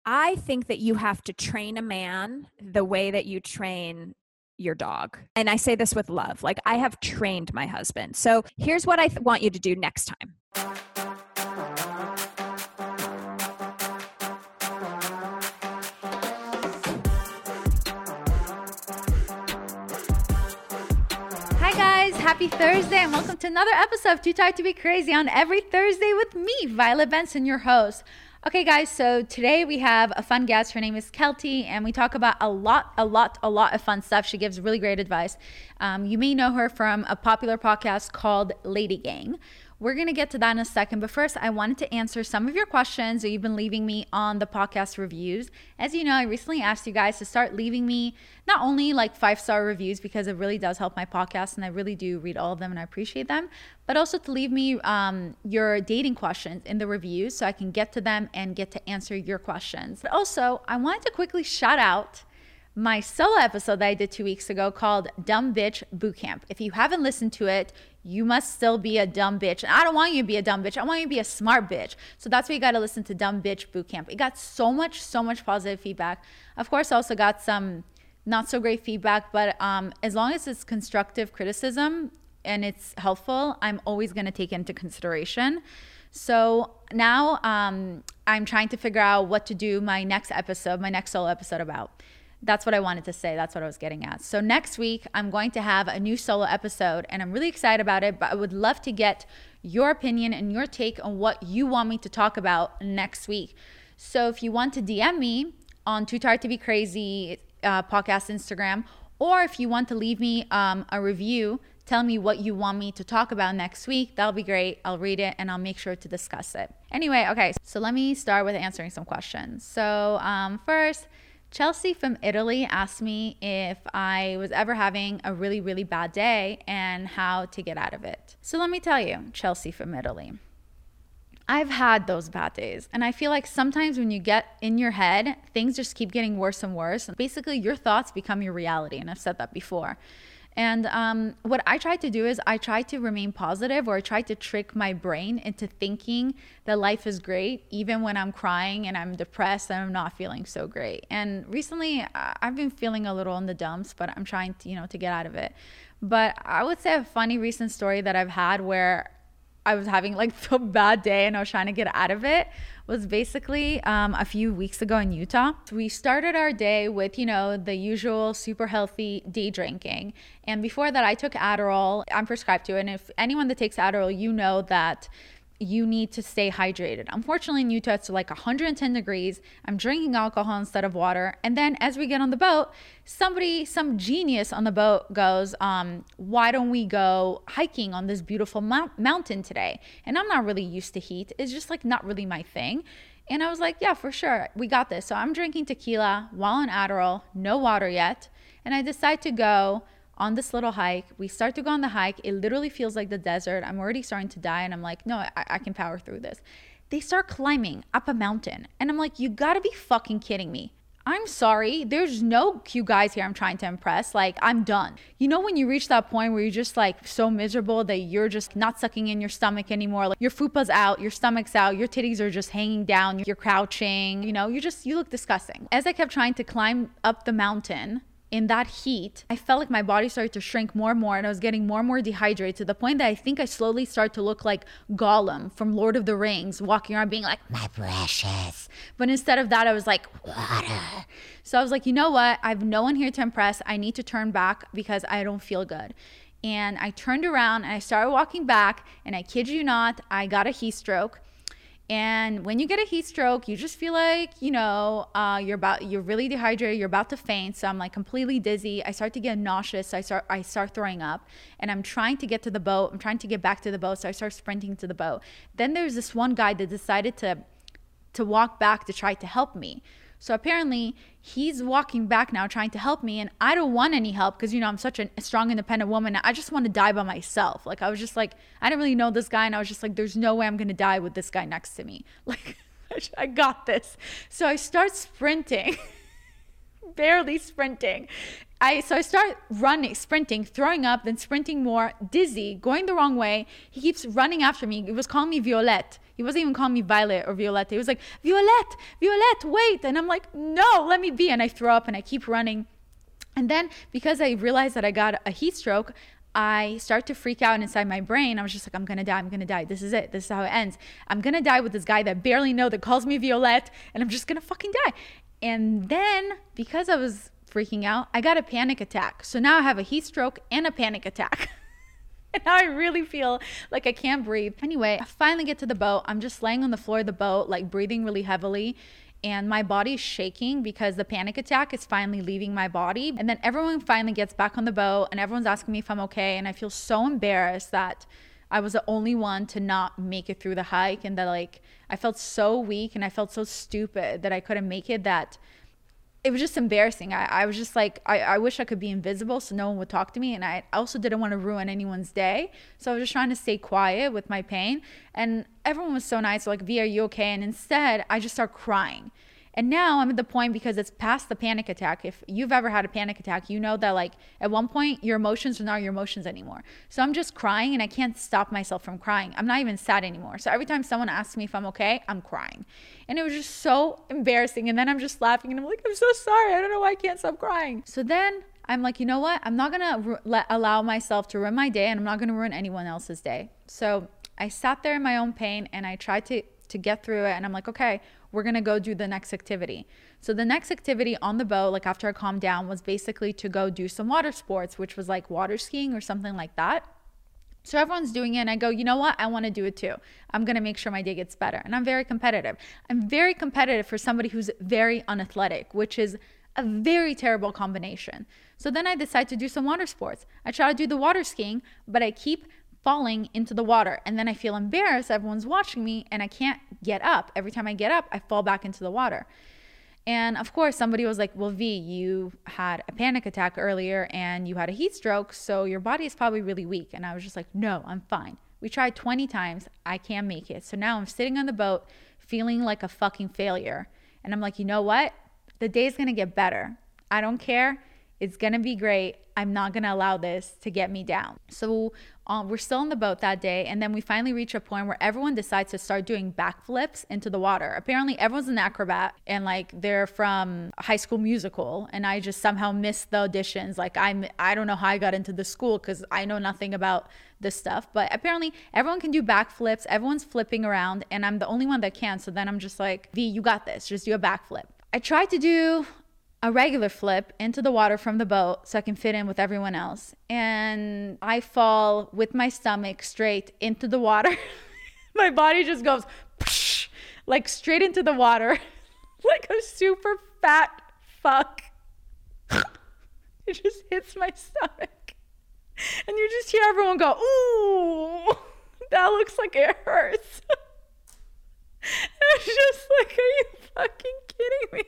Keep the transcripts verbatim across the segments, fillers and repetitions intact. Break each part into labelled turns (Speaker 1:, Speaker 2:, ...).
Speaker 1: I think that you have to train a man the way that you train your dog. And I say this with love. Like, I have trained my husband. So here's what I th- want you to do next time.
Speaker 2: Hi guys, happy Thursday and welcome to another episode of Too Tired to Be Crazy on every Thursday with me, Violet Benson, your host. Okay guys, so today we have a fun guest. Her name is Kelty, and we talk about a lot, a lot, a lot of fun stuff. She gives really great advice. Um, you may know her from a popular podcast called Lady Gang. We're going to get to that in a second, but first I wanted to answer some of your questions that you've been leaving me on the podcast reviews. As you know, I recently asked you guys to start leaving me not only like five-star reviews, because it really does help my podcast and I really do read all of them and I appreciate them, but also to leave me um, your dating questions in the reviews so I can get to them and get to answer your questions. But also, I wanted to quickly shout out my solo episode that I did two weeks ago called Dumb Bitch Bootcamp. If you haven't listened to it, you must still be a dumb bitch. And I don't want you to be a dumb bitch. I want you to be a smart bitch. So that's why you got to listen to Dumb Bitch Bootcamp. It got so much, so much positive feedback. Of course, I also got some not so great feedback, but um, as long as it's constructive criticism and it's helpful, I'm always going to take it into consideration. So now um, I'm trying to figure out what to do my next episode, my next solo episode about. That's what I wanted to say. That's what I was getting at. So next week, I'm going to have a new solo episode, and I'm really excited about it, but I would love to get your opinion and your take on what you want me to talk about next week. So if you want to D M me on Too Tired to Be Crazy uh, podcast Instagram, or if you want to leave me um, a review, tell me what you want me to talk about next week. That'll be great. I'll read it and I'll make sure to discuss it. Anyway, okay, so let me start with answering some questions. So um, first, Chelsea from Italy asked me if I was ever having a really, really bad day and how to get out of it. So let me tell you, Chelsea from Italy, I've had those bad days. And I feel like sometimes when you get in your head, things just keep getting worse and worse. And basically, your thoughts become your reality. And I've said that before. And um, what I try to do is I try to remain positive, or I try to trick my brain into thinking that life is great, even when I'm crying and I'm depressed and I'm not feeling so great. And recently I've been feeling a little in the dumps, but I'm trying to, you know, to get out of it. But I would say a funny recent story that I've had where I was having like a bad day and I was trying to get out of it was basically um, a few weeks ago in Utah. We started our day with, you know, the usual super healthy day drinking. And before that, I took Adderall. I'm prescribed to it. And if anyone that takes Adderall, you know that you need to stay hydrated. Unfortunately, in Utah, it's like one hundred ten degrees. I'm drinking alcohol instead of water. And then as we get on the boat, somebody, some genius on the boat goes, um, why don't we go hiking on this beautiful mount- mountain today? And I'm not really used to heat. It's just like not really my thing. And I was like, yeah, for sure. We got this. So I'm drinking tequila while on Adderall, no water yet. And I decide to go on this little hike. We start to go on the hike. It literally feels like the desert. I'm already starting to die. And I'm like, no, I, I can power through this. They start climbing up a mountain. And I'm like, you gotta be fucking kidding me. I'm sorry. There's no cute guys here I'm trying to impress. Like, I'm done. You know, when you reach that point where you're just like so miserable that you're just not sucking in your stomach anymore. Like your fupa's out, your stomach's out, your titties are just hanging down, you're crouching, you know, you just, you look disgusting. As I kept trying to climb up the mountain, in that heat, I felt like my body started to shrink more and more, and I was getting more and more dehydrated to the point that I think I slowly started to look like Gollum from Lord of the Rings, walking around being like, my precious. But instead of that, I was like, water. So I was like, you know what? I have no one here to impress. I need to turn back because I don't feel good. And I turned around and I started walking back, and I kid you not, I got a heat stroke. And when you get a heat stroke, you just feel like, you know, uh, you're about, you're really dehydrated, you're about to faint. So I'm like completely dizzy. I start to get nauseous. So I start, I start throwing up, and I'm trying to get to the boat. I'm trying to get back to the boat. So I start sprinting to the boat. Then there's this one guy that decided to, to walk back to try to help me. So apparently he's walking back now trying to help me, and I don't want any help because, you know, I'm such a strong, independent woman. I just want to die by myself. Like, I was just like, I didn't really know this guy, and I was just like, there's no way I'm going to die with this guy next to me. Like, I got this. So I start sprinting, barely sprinting. I so I start running, sprinting, throwing up, then sprinting more, dizzy, going the wrong way. He keeps running after me. He was calling me Violette. He wasn't even calling me Violet or Violette. He was like, Violette, Violette, wait. And I'm like, no, let me be. And I throw up and I keep running. And then because I realized that I got a heat stroke, I start to freak out inside my brain. I was just like, I'm going to die. I'm going to die. This is it. This is how it ends. I'm going to die with this guy that I barely know that calls me Violette, and I'm just going to fucking die. And then because I was freaking out, I got a panic attack. So now I have a heat stroke and a panic attack. And now I really feel like I can't breathe. Anyway, I finally get to the boat. I'm just laying on the floor of the boat, like breathing really heavily. And my body is shaking because the panic attack is finally leaving my body. And then everyone finally gets back on the boat and everyone's asking me if I'm okay. And I feel so embarrassed that I was the only one to not make it through the hike. And that like, I felt so weak and I felt so stupid that I couldn't make it, that it was just embarrassing. I, I was just like, I, I wish I could be invisible so no one would talk to me. And I also didn't want to ruin anyone's day. So I was just trying to stay quiet with my pain. And everyone was so nice, like, V, are you okay? And instead, I just start crying. And now I'm at the point, because it's past the panic attack. If you've ever had a panic attack, you know that like at one point your emotions are not your emotions anymore. So I'm just crying and I can't stop myself from crying. I'm not even sad anymore. So every time someone asks me if I'm okay, I'm crying. And it was just so embarrassing. And then I'm just laughing and I'm like, I'm so sorry. I don't know why I can't stop crying. So then I'm like, you know what? I'm not going to ru- let, allow myself to ruin my day, and I'm not going to ruin anyone else's day. So I sat there in my own pain and I tried to, to get through it. And I'm like, okay, we're going to go do the next activity. So the next activity on the boat, like after I calmed down, was basically to go do some water sports, which was like water skiing or something like that. So everyone's doing it and I go, you know what? I want to do it too. I'm going to make sure my day gets better. And I'm very competitive. I'm very competitive for somebody who's very unathletic, which is a very terrible combination. So then I decide to do some water sports. I try to do the water skiing, but I keep falling into the water. And then I feel embarrassed. Everyone's watching me and I can't get up. Every time I get up, I fall back into the water. And of course, somebody was like, well, V, you had a panic attack earlier and you had a heat stroke, so your body is probably really weak. And I was just like, no, I'm fine. We tried twenty times. I can't make it. So now I'm sitting on the boat feeling like a fucking failure. And I'm like, you know what? The day's going to get better. I don't care. It's going to be great. I'm not going to allow this to get me down. So um, we're still on the boat that day. And then we finally reach a point where everyone decides to start doing backflips into the water. Apparently everyone's an acrobat and like they're from High School Musical. And I just somehow missed the auditions. Like I'm, I don't know how I got into the school because I know nothing about this stuff. But apparently everyone can do backflips. Everyone's flipping around and I'm the only one that can. So then I'm just like, V, you got this. Just do a backflip. I tried to do a regular flip into the water from the boat so I can fit in with everyone else. And I fall with my stomach straight into the water. My body just goes psh, like straight into the water, like a super fat fuck. It just hits my stomach. And you just hear everyone go, ooh, that looks like it hurts. It's just like, are you fucking kidding me?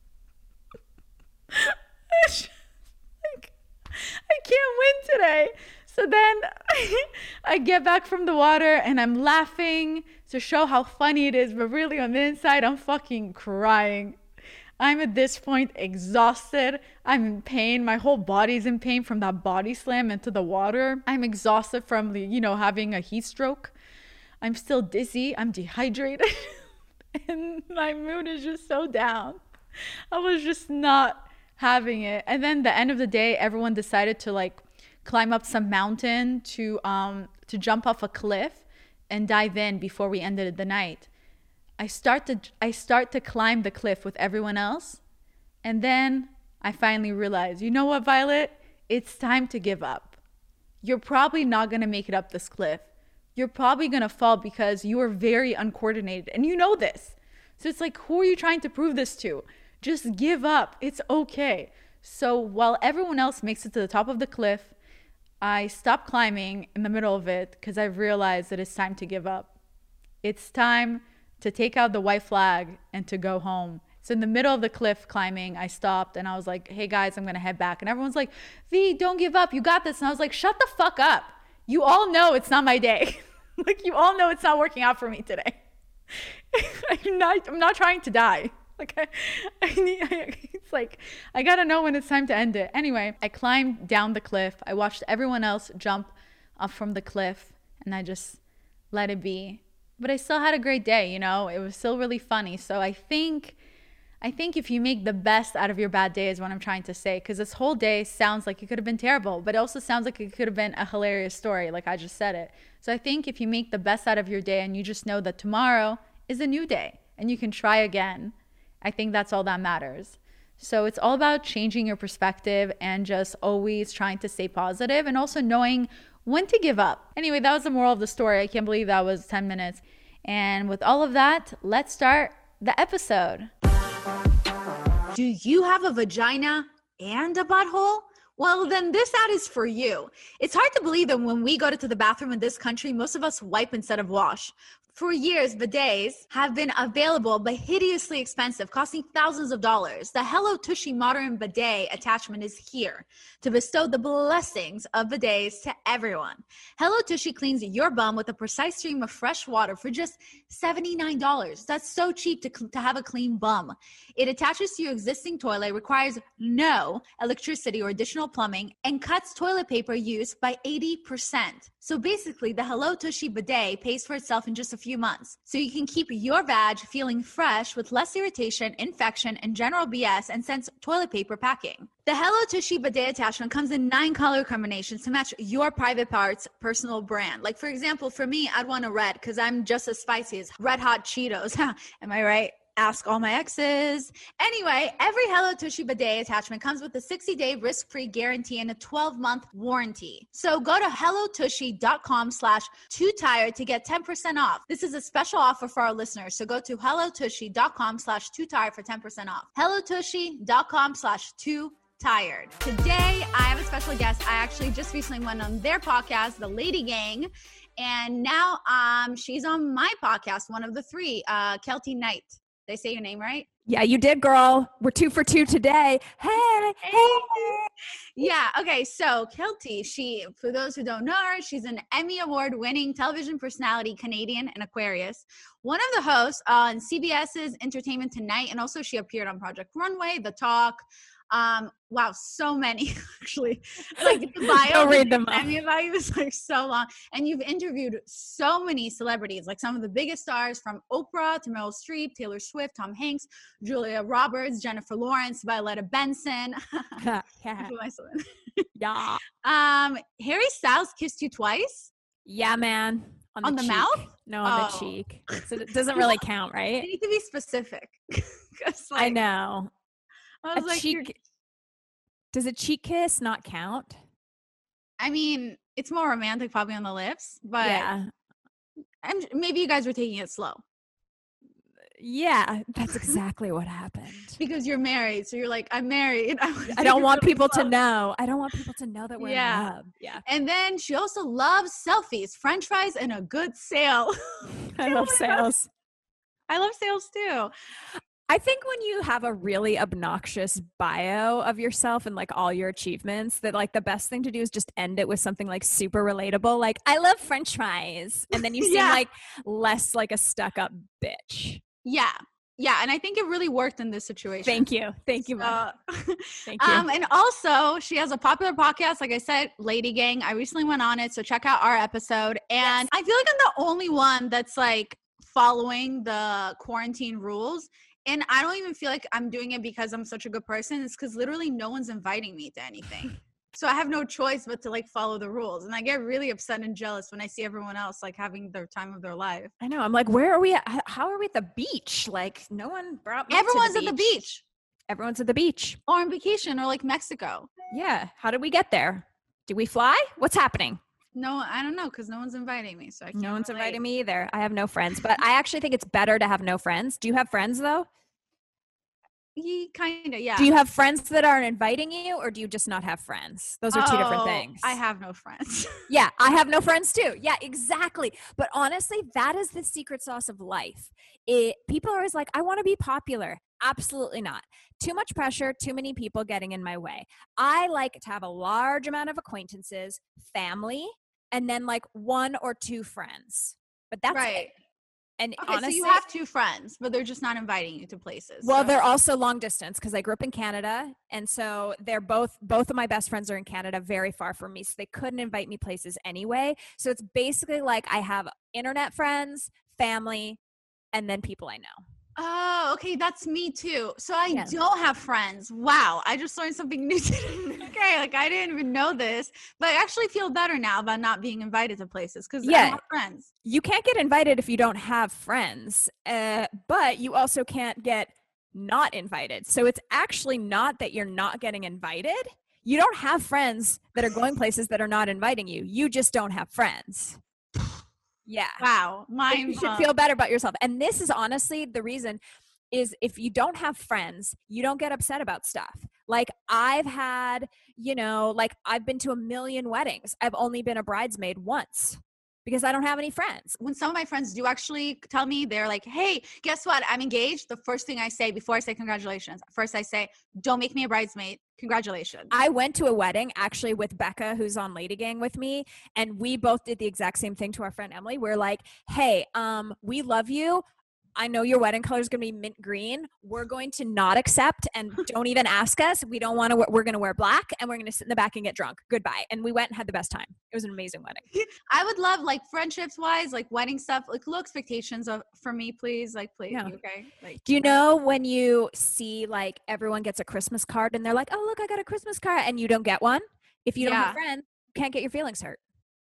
Speaker 2: It's just like, I can't win today. So then I get back from the water and I'm laughing to show how funny it is, but really on the inside I'm fucking crying. I'm at this point exhausted. I'm in pain. My whole body's in pain from that body slam into the water. I'm exhausted from the, you know, having a heat stroke. I'm still dizzy. I'm dehydrated. And my mood is just so down. I was just not having it. And then the end of the day, everyone decided to like climb up some mountain to um to jump off a cliff and dive in before we ended the night. I start to I start to climb the cliff with everyone else, and then I finally realize, you know what, Violet? It's time to give up. You're probably not gonna make it up this cliff. You're probably gonna fall because you are very uncoordinated, and you know this. So it's like, who are you trying to prove this to? Just give up. It's okay. So while everyone else makes it to the top of the cliff, I stop climbing in the middle of it because I realized that it's time to give up. It's time to take out the white flag and to go home. So in the middle of the cliff climbing, I stopped and I was like, hey guys, I'm going to head back. And everyone's like, V, don't give up. You got this. And I was like, shut the fuck up. You all know it's not my day. Like, you all know it's not working out for me today. I'm not, I'm not trying to die. Like, I, I need, I, like, I gotta know when it's time to end it. Anyway, I climbed down the cliff. I watched everyone else jump up from the cliff, and I just let it be. But I still had a great day, you know? It was still really funny. So I think I think if you make the best out of your bad day is what I'm trying to say, because this whole day sounds like it could have been terrible, but it also sounds like it could have been a hilarious story, like I just said it. So I think if you make the best out of your day and you just know that tomorrow is a new day and you can try again, I think that's all that matters. So it's all about changing your perspective and just always trying to stay positive and also knowing when to give up. Anyway, that was the moral of the story. I can't believe that was ten minutes. And with all of that, let's start the episode.
Speaker 3: Do you have a vagina and a butthole? Well, then this ad is for you. It's hard to believe that when we go to the bathroom in this country, most of us wipe instead of wash. For years, bidets have been available but hideously expensive, costing thousands of dollars. The Hello Tushy Modern Bidet attachment is here to bestow the blessings of bidets to everyone. Hello Tushy cleans your bum with a precise stream of fresh water for just seventy-nine dollars. That's so cheap to, to have a clean bum. It attaches to your existing toilet, requires no electricity or additional plumbing, and cuts toilet paper use by eighty percent. So basically, the Hello Tushy Bidet pays for itself in just a few months. So you can keep your vag feeling fresh with less irritation, infection, and general B S and sense toilet paper packing. The Hello Tushy Bidet attachment comes in nine color combinations to match your private part's personal brand. Like, for example, for me, I'd want a red because I'm just as spicy as Red Hot Cheetos. Am I right? Ask all my exes. Anyway, every Hello Tushy Bidet attachment comes with a sixty-day risk-free guarantee and a twelve-month warranty. So go to hellotushy.com slash too tired to get ten percent off. This is a special offer for our listeners. So go to hellotushy.com slash too tired for ten percent off. hellotushy.com slash too tired. Today, I have a special guest. I actually just recently went on their podcast, The Lady Gang. And now um, she's on my podcast, one of the three, uh, Kelty Knight. Did I say your name right?
Speaker 1: Yeah, you did, girl. We're two for two today. Hey, hey.
Speaker 3: Yeah, okay. So Kelty, she, for those who don't know her, she's an Emmy Award winning television personality, Canadian and Aquarius. One of the hosts on CBS's Entertainment Tonight, and also she appeared on Project Runway, The Talk. Um, wow, so many actually. Like the bio,
Speaker 1: Go read them all.
Speaker 3: Emmy about you is like so long, and you've interviewed so many celebrities, like some of the biggest stars from Oprah to Meryl Streep, Taylor Swift, Tom Hanks, Julia Roberts, Jennifer Lawrence, Violetta Benson.
Speaker 1: Yeah.
Speaker 3: Um, Harry Styles kissed you twice.
Speaker 1: Yeah, man. On the,
Speaker 3: On the
Speaker 1: cheek.
Speaker 3: mouth?
Speaker 1: No, on
Speaker 3: Oh.
Speaker 1: the cheek. So it doesn't really count,
Speaker 3: You
Speaker 1: right?
Speaker 3: need to be specific. 'Cause, like,
Speaker 1: I know.
Speaker 3: I
Speaker 1: A
Speaker 3: was like, you're-
Speaker 1: cheek. Does a cheek kiss not count?
Speaker 3: I mean, it's more romantic, probably on the lips, but
Speaker 1: Yeah.
Speaker 3: I'm, maybe you guys were taking it slow
Speaker 1: Yeah, that's exactly what happened.
Speaker 3: because you're married. So you're like, I'm married. I, wanna
Speaker 1: I
Speaker 3: take
Speaker 1: don't
Speaker 3: it
Speaker 1: want
Speaker 3: really
Speaker 1: people to
Speaker 3: slow.
Speaker 1: know. I don't want people to know that we're
Speaker 3: Yeah.
Speaker 1: in love. Yeah.
Speaker 3: And then she also loves selfies, French fries, and a good sale.
Speaker 1: I love sales.
Speaker 3: I love sales too.
Speaker 1: I think when you have a really obnoxious bio of yourself and like all your achievements, that like the best thing to do is just end it with something like super relatable, like I love French fries. And then you seem
Speaker 3: Yeah.
Speaker 1: like less like a stuck up bitch.
Speaker 3: Yeah. Yeah. And I think it really worked in this situation.
Speaker 1: Thank you. Thank you. Mom.
Speaker 3: Uh,
Speaker 1: Thank you.
Speaker 3: Um, and also, she has a popular podcast, like I said, Lady Gang. I recently went on it, so check out our episode. And
Speaker 1: Yes.
Speaker 3: I feel like I'm the only one that's like following the quarantine rules. And I don't even feel like I'm doing it because I'm such a good person. It's because literally no one's inviting me to anything. So I have no choice but to like follow the rules. And I get really upset and jealous when I see everyone else like having their time of their life.
Speaker 1: I know. I'm like, where are we at? H- How are we at the beach? Like no one brought me to
Speaker 3: Everyone's at the beach
Speaker 1: Everyone's at the beach.
Speaker 3: or on vacation or like Mexico.
Speaker 1: Yeah. How did we get there? Did we fly? What's happening?
Speaker 3: No, I don't know because no one's inviting me. So I can't
Speaker 1: No one's
Speaker 3: relate.
Speaker 1: inviting me either. I have no friends, but I actually think it's better to have no friends. Do you have friends though?
Speaker 3: He kind of, yeah.
Speaker 1: Do you have friends that aren't inviting you, or do you just not have friends? Those are two different
Speaker 3: Oh,
Speaker 1: things.
Speaker 3: I have no friends.
Speaker 1: Yeah, I have no friends too. Yeah, exactly. But honestly, that is the secret sauce of life. It people are always like, I want to be popular. Absolutely not. Too much pressure, too many people getting in my way. I like to have a large amount of acquaintances, family, and then like one or two friends. But that's
Speaker 3: Right.
Speaker 1: it. And
Speaker 3: Okay,
Speaker 1: honestly,
Speaker 3: so you have two friends, but they're just not inviting you to places.
Speaker 1: well,
Speaker 3: so.
Speaker 1: they're also long distance because I grew up in Canada. And so they're both, both of my best friends are in Canada, very far from me. So they couldn't invite me places anyway. So it's basically like I have internet friends, family, and then people I know.
Speaker 3: Oh, okay. That's me too. So I
Speaker 1: Yeah.
Speaker 3: don't have friends. Wow. I just learned something new today. Okay. Like I didn't even know this, but I actually feel better now about not being invited to places because I
Speaker 1: Yeah.
Speaker 3: have friends.
Speaker 1: You can't get invited if you don't have friends, uh, but you also can't get not invited. So it's actually not that you're not getting invited. You don't have friends that are going places that are not inviting you. You just don't have friends. Yeah.
Speaker 3: Wow.
Speaker 1: So
Speaker 3: My
Speaker 1: you should feel better about yourself. And this is honestly the reason is if you don't have friends, you don't get upset about stuff. Like I've had, you know, like I've been to a million weddings. I've only been a bridesmaid once because I don't have any friends.
Speaker 3: when some of my friends do actually tell me, they're like, hey, guess what? I'm engaged. The first thing I say before I say congratulations, first I say, don't make me a bridesmaid. Congratulations.
Speaker 1: I went to a wedding actually with Becca, who's on Lady Gang with me. And we both did the exact same thing to our friend Emily. We're like, hey, um, we love you. I know your wedding color is going to be mint green. We're going to not accept and don't even ask us. We don't want to, we're going to wear black and we're going to sit in the back and get drunk. Goodbye. And we went and had the best time. It was an amazing wedding.
Speaker 3: I would love like friendships wise, like wedding stuff, like low expectations of for me, please. Like, please.
Speaker 1: Yeah.
Speaker 3: Okay. Like,
Speaker 1: Do you know when you see like everyone gets a Christmas card and they're like, oh, look, I got a Christmas card and you don't get one? If you don't
Speaker 3: Yeah.
Speaker 1: have friends, you can't get your feelings hurt.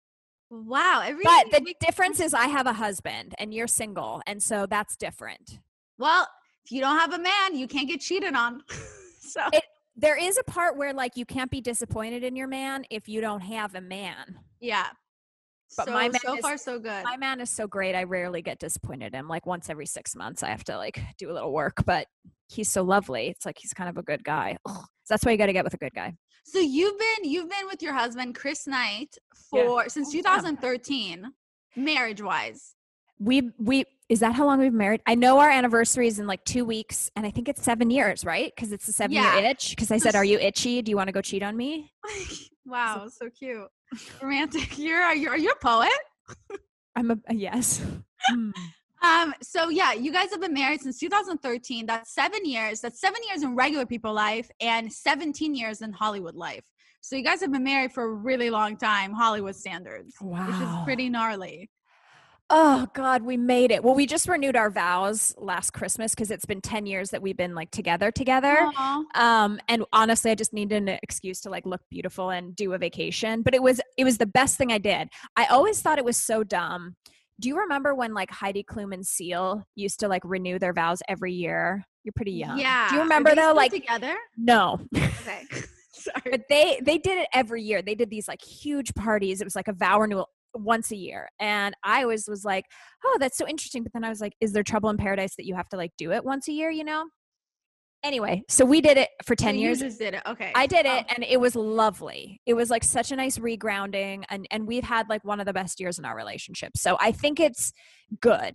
Speaker 3: wow. Every
Speaker 1: But the difference is I have a husband and you're single. And so that's different.
Speaker 3: well, if you don't have a man, you can't get cheated on. so
Speaker 1: It, there is a part where like you can't be disappointed in your man if you don't have a man.
Speaker 3: yeah.
Speaker 1: But
Speaker 3: so,
Speaker 1: my man
Speaker 3: so
Speaker 1: is-
Speaker 3: far so good.
Speaker 1: My man is so great. I rarely get disappointed in him. Like once every six months, I have to like do a little work, but he's so lovely. It's like he's kind of a good guy. Ugh. So that's why you got to get with a good guy.
Speaker 3: So you've been you've been with your husband Chris Knight for since
Speaker 1: Oh, yeah.
Speaker 3: twenty thirteen, marriage wise.
Speaker 1: We we is that how long we've been married? I know our anniversary is in like two weeks, and I think it's seven years, right? Because it's a seven
Speaker 3: Yeah.
Speaker 1: year itch. Because I said, "Are you itchy? Do you want to go cheat on me?"
Speaker 3: Wow, so cute, romantic. You're are you are you a poet?
Speaker 1: I'm a, a yes. Hmm.
Speaker 3: Um. So yeah, you guys have been married since two thousand thirteen. That's seven years. That's seven years in regular people life and seventeen years in Hollywood life. So you guys have been married for a really long time, Hollywood standards, which is
Speaker 1: Wow.
Speaker 3: pretty gnarly.
Speaker 1: Oh God, we made it. Well, we just renewed our vows last Christmas because it's been ten years that we've been like together together.
Speaker 3: Aw.
Speaker 1: Um, and honestly, I just needed an excuse to like look beautiful and do a vacation. But it was it was the best thing I did. I always thought it was so dumb. Do you remember when like Heidi Klum and Seal used to like renew their vows every year? You're pretty young.
Speaker 3: Yeah.
Speaker 1: Do you
Speaker 3: Are
Speaker 1: remember
Speaker 3: they
Speaker 1: though?
Speaker 3: still
Speaker 1: Like
Speaker 3: together.
Speaker 1: no.
Speaker 3: Okay. Sorry.
Speaker 1: But they they did it every year. They did these like huge parties. It was like a vow renewal once a year. And I always was like, oh, that's so interesting. But then I was like, is there trouble in paradise that you have to like do it once a year, you know? Anyway, so we did it for ten
Speaker 3: So
Speaker 1: years.
Speaker 3: You just did it. Okay.
Speaker 1: I did
Speaker 3: Oh.
Speaker 1: it and it was lovely. It was like such a nice regrounding and and we've had like one of the best years in our relationship. So I think it's good.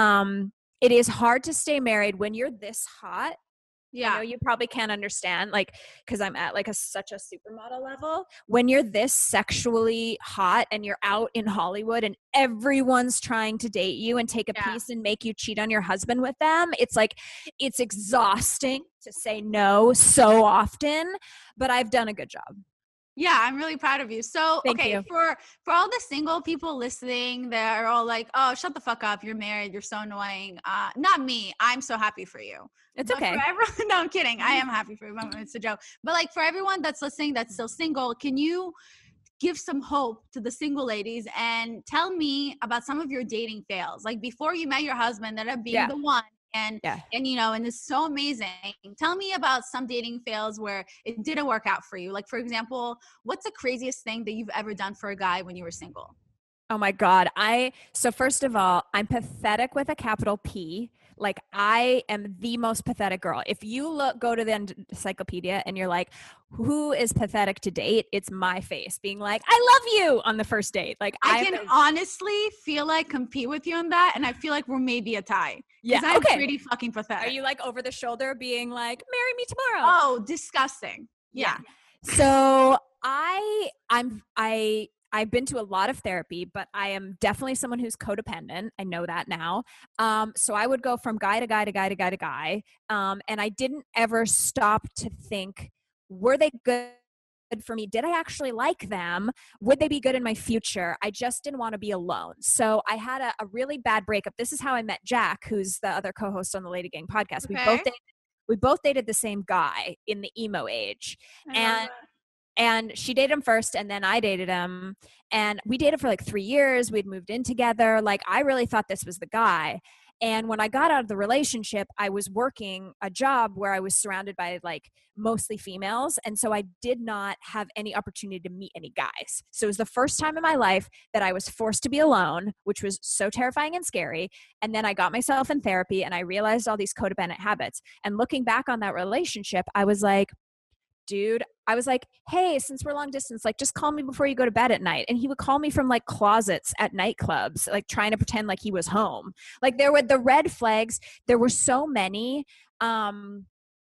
Speaker 1: Um it is hard to stay married when you're this hot.
Speaker 3: Yeah.
Speaker 1: I know you probably can't understand, like, because I'm at like a such a supermodel level. When you're this sexually hot and you're out in Hollywood and everyone's trying to date you and take a
Speaker 3: Yeah.
Speaker 1: piece and make you cheat on your husband with them, it's like it's exhausting to say no so often. But I've done a good job.
Speaker 3: Yeah, I'm really proud of you. So,
Speaker 1: Thank
Speaker 3: okay,
Speaker 1: you.
Speaker 3: for for all the single people listening, they're all like, "Oh, shut the fuck up! You're married. You're so annoying." Uh, not me. I'm so happy for you.
Speaker 1: It's
Speaker 3: But
Speaker 1: okay.
Speaker 3: For everyone, no, I'm kidding. I am happy for you. It's a joke. But like for everyone that's listening, that's still single, can you give some hope to the single ladies and tell me about some of your dating fails? Like before you met your husband, that ended up being
Speaker 1: Yeah.
Speaker 3: the one. And
Speaker 1: Yeah.
Speaker 3: and you know, and it's so amazing. Tell me about some dating fails where it didn't work out for you. Like for example, what's the craziest thing that you've ever done for a guy when you were single?
Speaker 1: Oh my God. I, so first of all, I'm pathetic with a capital P. Like I am the most pathetic girl. If you look, go to the encyclopedia and you're like, who is pathetic to date? It's my face being like, I love you on the first date. Like
Speaker 3: I
Speaker 1: I'm
Speaker 3: can
Speaker 1: a-
Speaker 3: honestly feel like compete with you on that. And I feel like we're maybe a tie.
Speaker 1: yeah.
Speaker 3: I'm
Speaker 1: Okay.
Speaker 3: pretty fucking pathetic.
Speaker 1: Are you like over the shoulder being like, marry me tomorrow?
Speaker 3: Oh, disgusting. Yeah.
Speaker 1: So I, I'm, I, I've been to a lot of therapy, but I am definitely someone who's codependent. I know that now. Um, so I would go from guy to guy to guy to guy to guy. Um, and I didn't ever stop to think, were they good for me? Did I actually like them? Would they be good in my future? I just didn't want to be alone. So I had a, a really bad breakup. This is how I met Jack, who's the other co-host on the Lady Gang podcast.
Speaker 3: Okay.
Speaker 1: We both dated, we both dated the same guy in the emo age.
Speaker 3: I
Speaker 1: and And she dated him first, and then I dated him. And we dated for like three years. We'd moved in together. Like, I really thought this was the guy. And when I got out of the relationship, I was working a job where I was surrounded by like mostly females. And so I did not have any opportunity to meet any guys. So it was the first time in my life that I was forced to be alone, which was so terrifying and scary. And then I got myself in therapy and I realized all these codependent habits. And looking back on that relationship, I was like, dude, I was like, hey, since we're long distance, like just call me before you go to bed at night. And he would call me from like closets at nightclubs, like trying to pretend like he was home. Like there were the red flags. There were so many. Um,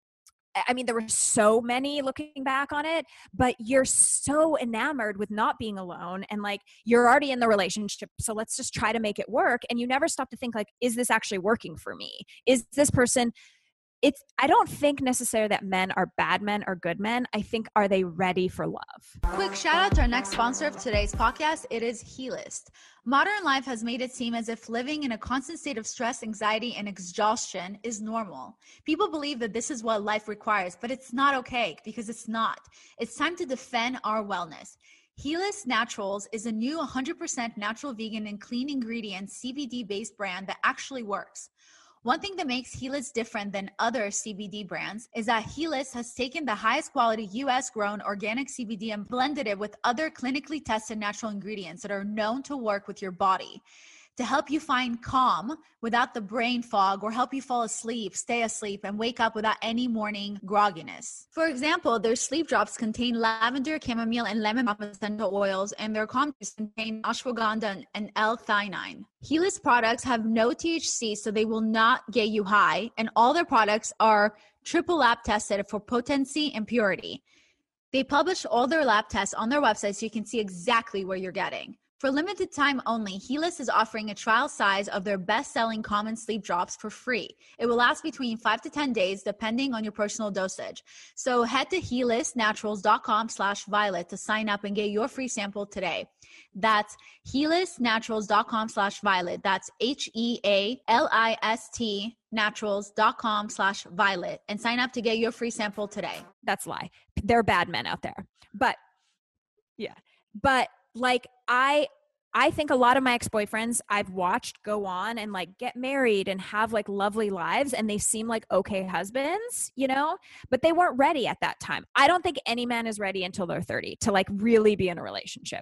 Speaker 1: I mean, there were so many looking back on it, but you're so enamored with not being alone and like you're already in the relationship. So let's just try to make it work. And you never stop to think like, is this actually working for me? Is this person It's, I don't think necessarily that men are bad men or good men. I think, are they ready for love?
Speaker 3: Quick shout out to our next sponsor of today's podcast. It is Helist. Modern life has made it seem as if living in a constant state of stress, anxiety, and exhaustion is normal. People believe that this is what life requires, but it's not okay because it's not. It's time to defend our wellness. Helist Naturals is a new one hundred percent natural, vegan, and clean ingredient C B D-based brand that actually works. One thing that makes Helist different than other C B D brands is that Helist has taken the highest quality U S grown organic C B D and blended it with other clinically tested natural ingredients that are known to work with your body to help you find calm without the brain fog, or help you fall asleep, stay asleep, and wake up without any morning grogginess. For example, their sleep drops contain lavender, chamomile, and lemon essential oils, and their calm juice contain ashwagandha and L-theanine. Helist products have no T H C, so they will not get you high, and all their products are triple lab tested for potency and purity. They publish all their lab tests on their website so you can see exactly what you're getting. For limited time only, Helist is offering a trial size of their best-selling common sleep drops for free. It will last between five to ten days, depending on your personal dosage. So head to helistnaturals.com slash violet to sign up and get your free sample today. That's helistnaturals.com slash violet. That's H E A L I S T naturals.com slash violet. And sign up to get your free sample today.
Speaker 1: That's a lie. There are bad men out there. But, yeah. But, like, I I think a lot of my ex-boyfriends I've watched go on and like get married and have like lovely lives, and they seem like okay husbands, you know, but they weren't ready at that time. I don't think any man is ready until they're thirty to like really be in a relationship.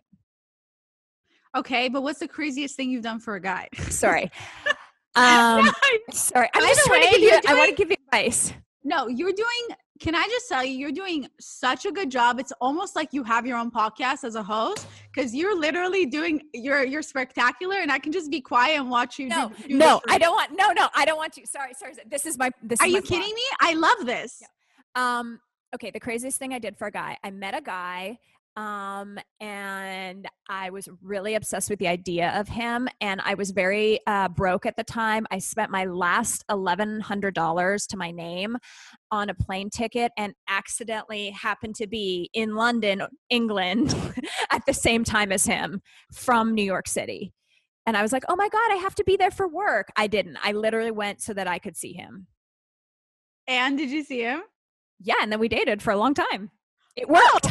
Speaker 3: Okay, but what's the craziest thing you've done for a guy?
Speaker 1: Sorry. Um, sorry. I'm
Speaker 3: By
Speaker 1: just
Speaker 3: the
Speaker 1: trying
Speaker 3: way,
Speaker 1: to give you,
Speaker 3: you're
Speaker 1: I want to
Speaker 3: doing-
Speaker 1: give you advice.
Speaker 3: No, you're doing, can I just tell you, you're doing such a good job. It's almost like you have your own podcast as a host, because you're literally doing, you're you're spectacular, and I can just be quiet and watch you
Speaker 1: No,
Speaker 3: do, do
Speaker 1: no,
Speaker 3: this for
Speaker 1: I
Speaker 3: me.
Speaker 1: don't want, no, no, I don't want you. Sorry, sorry. This is my, this
Speaker 3: Are
Speaker 1: is
Speaker 3: you
Speaker 1: my flaw.
Speaker 3: kidding me? I love this.
Speaker 1: Yeah. Um, okay, the craziest thing I did for a guy, I met a guy, um, and I was really obsessed with the idea of him, and I was very uh, broke at the time. I spent my last eleven hundred dollars to my name on a plane ticket and accidentally happened to be in London, England at the same time as him from New York City. And I was like, oh my God, I have to be there for work. I didn't. I literally went so that I could see him.
Speaker 3: And did you see him?
Speaker 1: Yeah, and then we dated for a long time. It worked.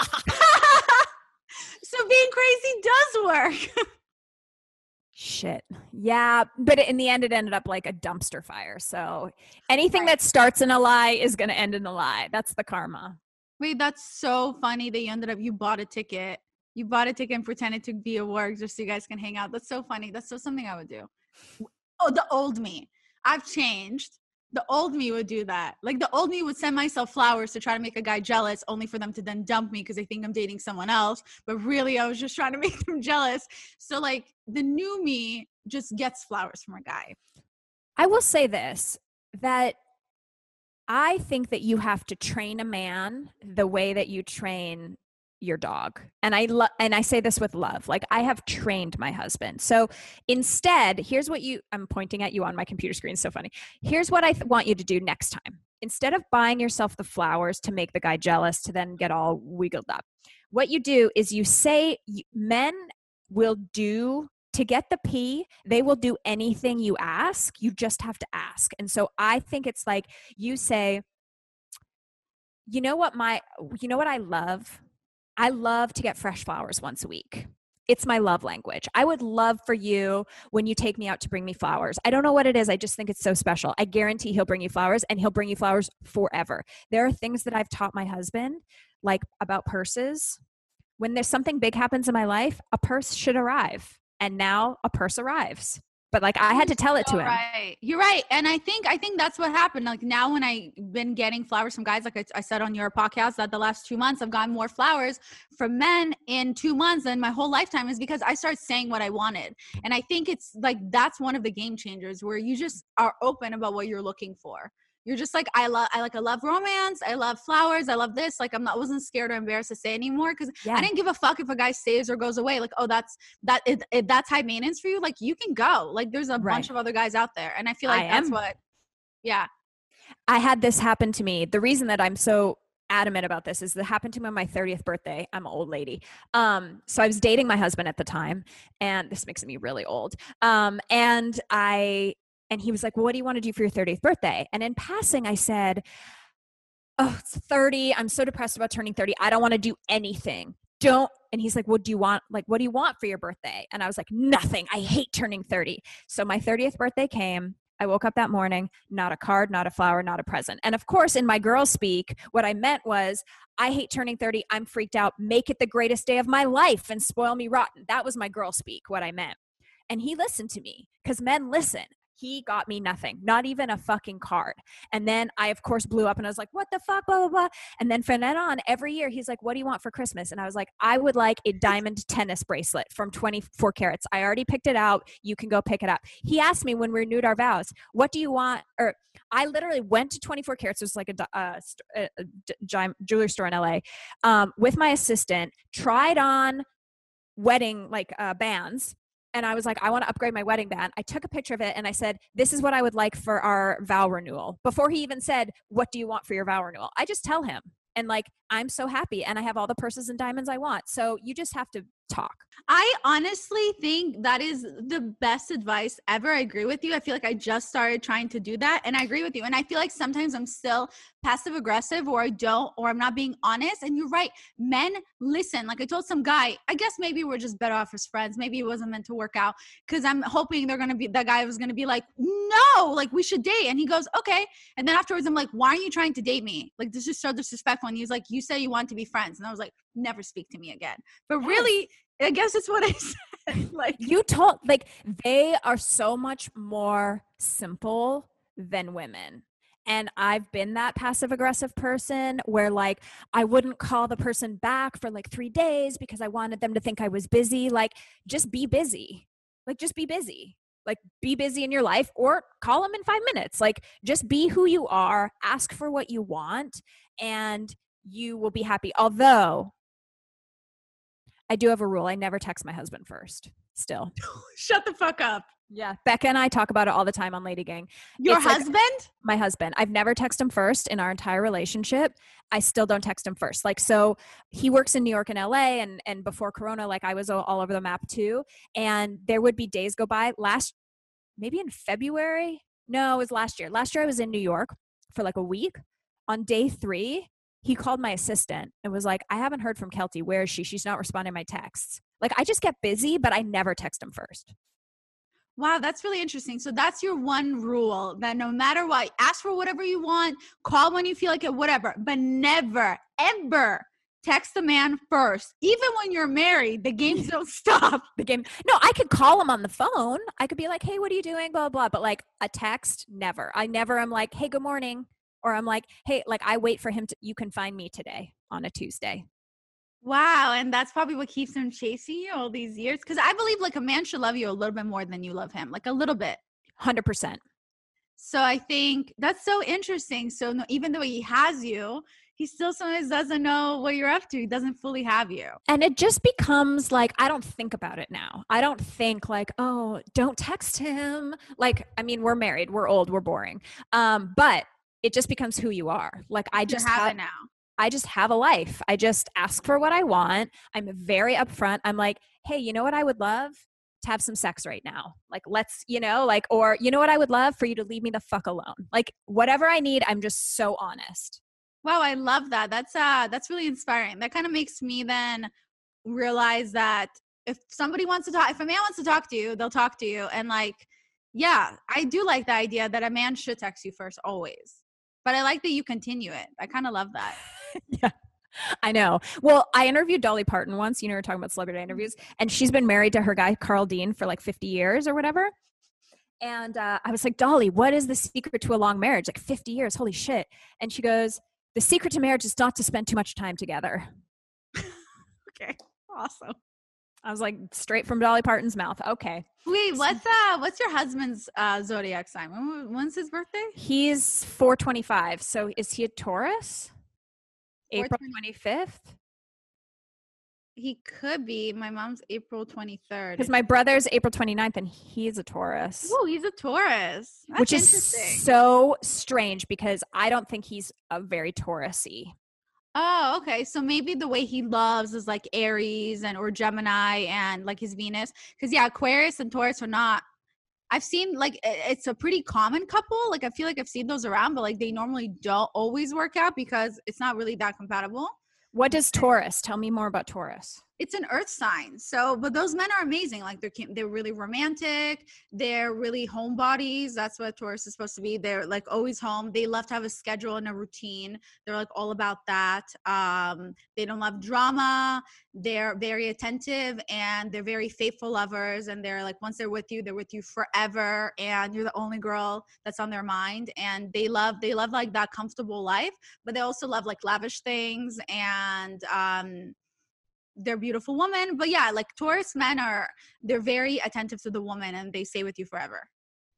Speaker 3: So being crazy does work.
Speaker 1: Shit. Yeah, but in the end, it ended up like a dumpster fire. So anything
Speaker 3: Right.
Speaker 1: that starts in a lie is going to end in a lie. That's the karma.
Speaker 3: Wait, that's so funny that you ended up, you bought a ticket. You bought a ticket and pretended to be at work just so you guys can hang out. That's so funny. That's so something I would do. Oh, the old me. I've changed. The old me would do that. Like the old me would send myself flowers to try to make a guy jealous, only for them to then dump me because they think I'm dating someone else. But really, I was just trying to make them jealous. So like the new me just gets flowers from a guy.
Speaker 1: I will say this, that I think that you have to train a man the way that you train your dog. And I love, and I say this with love. Like I have trained my husband. So instead, here's what you, I'm pointing at you on my computer screen. It's so funny. Here's what I th- want you to do next time. Instead of buying yourself the flowers to make the guy jealous, to then get all wiggled up, what you do is you say, men will do to get the pee, they will do anything you ask. You just have to ask. And so I think it's like you say, you know what my, you know what I love? I love to get fresh flowers once a week. It's my love language. I would love for you when you take me out to bring me flowers. I don't know what it is. I just think it's so special. I guarantee he'll bring you flowers, and he'll bring you flowers forever. There are things that I've taught my husband, like about purses. When there's something big happens in my life, a purse should arrive. And now a purse arrives. But like I had to tell it to him.
Speaker 3: Right. You're right. And I think I think that's what happened. Like now when I've been getting flowers from guys, like I, I said on your podcast, that the last two months I've gotten more flowers from men in two months than my whole lifetime, is because I started saying what I wanted. And I think it's like that's one of the game changers, where you just are open about what you're looking for. You're just like, I love, I like, I love romance. I love flowers. I love this. Like, I'm not, wasn't scared or embarrassed to say anymore. Cause yeah. I didn't give a fuck if a guy stays or goes away. Like, oh, that's, that, it, it, that's high maintenance for you. Like you can go, like, there's a right. bunch of other guys out there. And I feel like I that's am. what, yeah.
Speaker 1: I had this happen to me. The reason that I'm so adamant about this is that happened to me on my thirtieth birthday. I'm an old lady. Um, so I was dating my husband at the time, and this makes me really old. Um, and I, And he was like, well, what do you want to do for your thirtieth birthday? And in passing, I said, oh, it's thirty. I'm so depressed about turning thirty. I don't want to do anything. Don't. And he's like, well, do you want, like, what do you want for your birthday? And I was like, nothing. I hate turning thirty. So my thirtieth birthday came. I woke up that morning, not a card, not a flower, not a present. And of course, in my girl speak, what I meant was, I hate turning thirty. I'm freaked out. Make it the greatest day of my life and spoil me rotten. That was my girl speak, what I meant. And he listened to me, because men listen. He got me nothing, not even a fucking card. And then I, of course, blew up and I was like, what the fuck, blah, blah, blah. And then from then on, every year, he's like, what do you want for Christmas? And I was like, I would like a diamond tennis bracelet from twenty-four carats. I already picked it out. You can go pick it up. He asked me when we renewed our vows, what do you want? Or I literally went to twenty-four carats. It was like a, a, a, a jewelry store in L A um, with my assistant, tried on wedding like uh, bands. And I was like, I want to upgrade my wedding band. I took a picture of it and I said, this is what I would like for our vow renewal. Before he even said, what do you want for your vow renewal? I just tell him. And like, I'm so happy and I have all the purses and diamonds I want. So you just have to talk.
Speaker 3: I honestly think that is the best advice ever. I agree with you. I feel like I just started trying to do that, and I agree with you. And I feel like sometimes I'm still passive aggressive, or I don't, or I'm not being honest. And you're right. Men listen. Like I told some guy, I guess maybe we're just better off as friends. Maybe it wasn't meant to work out, because I'm hoping they're going to be, that guy was going to be like, no, like we should date. And he goes, okay. And then afterwards I'm like, why aren't you trying to date me? Like, this is so disrespectful. And he's like, you said you want to be friends. And I was like, never speak to me again. But yes. Really, I guess it's what I said. Like
Speaker 1: you told, like they are so much more simple than women. And I've been that passive aggressive person where like, I wouldn't call the person back for like three days because I wanted them to think I was busy. Like, just be busy. Like, just be busy. Like, be busy in your life, or call them in five minutes. Like, just be who you are, ask for what you want, and you will be happy. Although I do have a rule. I never text my husband first still.
Speaker 3: Shut the fuck up.
Speaker 1: Yeah. Becca and I talk about it all the time on Lady Gang.
Speaker 3: Your
Speaker 1: It's
Speaker 3: husband?
Speaker 1: Like, my husband. I've never texted him first in our entire relationship. I still don't text him first. Like, so he works in New York and L A, and, and before Corona, like I was all, all over the map too. And there would be days go by last, maybe in February. No, it was last year. Last year I was in New York for like a week. On day three, he called my assistant and was like, I haven't heard from Kelty. Where is she? She's not responding to my texts. Like, I just get busy, but I never text him first.
Speaker 3: Wow, that's really interesting. So that's your one rule, that no matter what, ask for whatever you want, call when you feel like it, whatever, but never, ever text the man first. Even when you're married, the games don't stop.
Speaker 1: The game. No, I could call him on the phone. I could be like, hey, what are you doing? Blah, blah, blah. But like a text, never. I never am like, hey, good morning. Or I'm like, hey, like I wait for him to, you can find me today on a Tuesday.
Speaker 3: Wow. And that's probably what keeps him chasing you all these years. Because I believe like a man should love you a little bit more than you love him. Like a little bit.
Speaker 1: one hundred percent.
Speaker 3: So I think that's so interesting. So no, even though he has you, he still sometimes doesn't know what you're up to. He doesn't fully have you.
Speaker 1: And it just becomes like, I don't think about it now. I don't think like, oh, don't text him. Like, I mean, we're married, we're old, we're boring. Um, but it just becomes who you are. Like I just
Speaker 3: have
Speaker 1: have
Speaker 3: it now.
Speaker 1: I just have a life. I just ask for what I want. I'm very upfront. I'm like, hey, you know what I would love? To have some sex right now. Like, let's, you know, like, or you know what I would love? For you to leave me the fuck alone. Like whatever I need, I'm just so honest.
Speaker 3: Wow, I love that. That's uh that's really inspiring. That kind of makes me then realize that if somebody wants to talk, if a man wants to talk to you, they'll talk to you. And like, yeah, I do like the idea that a man should text you first always. But I like that you continue it. I kind of love that.
Speaker 1: Yeah, I know. Well, I interviewed Dolly Parton once, you know, we we're talking about celebrity interviews, and she's been married to her guy, Carl Dean, for like fifty years or whatever. And uh, I was like, Dolly, what is the secret to a long marriage? Like fifty years, holy shit. And she goes, the secret to marriage is not to spend too much time together.
Speaker 3: Okay, awesome.
Speaker 1: I was like, straight from Dolly Parton's mouth. Okay.
Speaker 3: Wait, what's uh, what's your husband's uh, zodiac sign? When, when's his birthday?
Speaker 1: He's four twenty-five. So is he a Taurus? April twenty-fifth?
Speaker 3: He could be. My mom's April twenty-third.
Speaker 1: Because my brother's April twenty-ninth and he's a Taurus.
Speaker 3: Oh, he's a Taurus. That's
Speaker 1: which is so strange because I don't think he's a very Taurus-y.
Speaker 3: Oh, okay. So maybe the way he loves is like Aries and or Gemini and like his Venus. Because yeah, Aquarius and Taurus are not. I've seen like it's a pretty common couple. Like I feel like I've seen those around, but like they normally don't always work out because it's not really that compatible.
Speaker 1: What does Taurus? Tell me more about Taurus.
Speaker 3: It's an earth sign. So, but those men are amazing. Like they're, they're really romantic. They're really homebodies. That's what Taurus is supposed to be. They're like always home. They love to have a schedule and a routine. They're like all about that. Um, they don't love drama. They're very attentive and they're very faithful lovers. And they're like, once they're with you, they're with you forever. And you're the only girl that's on their mind. And they love, they love like that comfortable life, but they also love like lavish things and, um, they're beautiful women. But yeah, like Taurus men are, they're very attentive to the woman and they stay with you forever.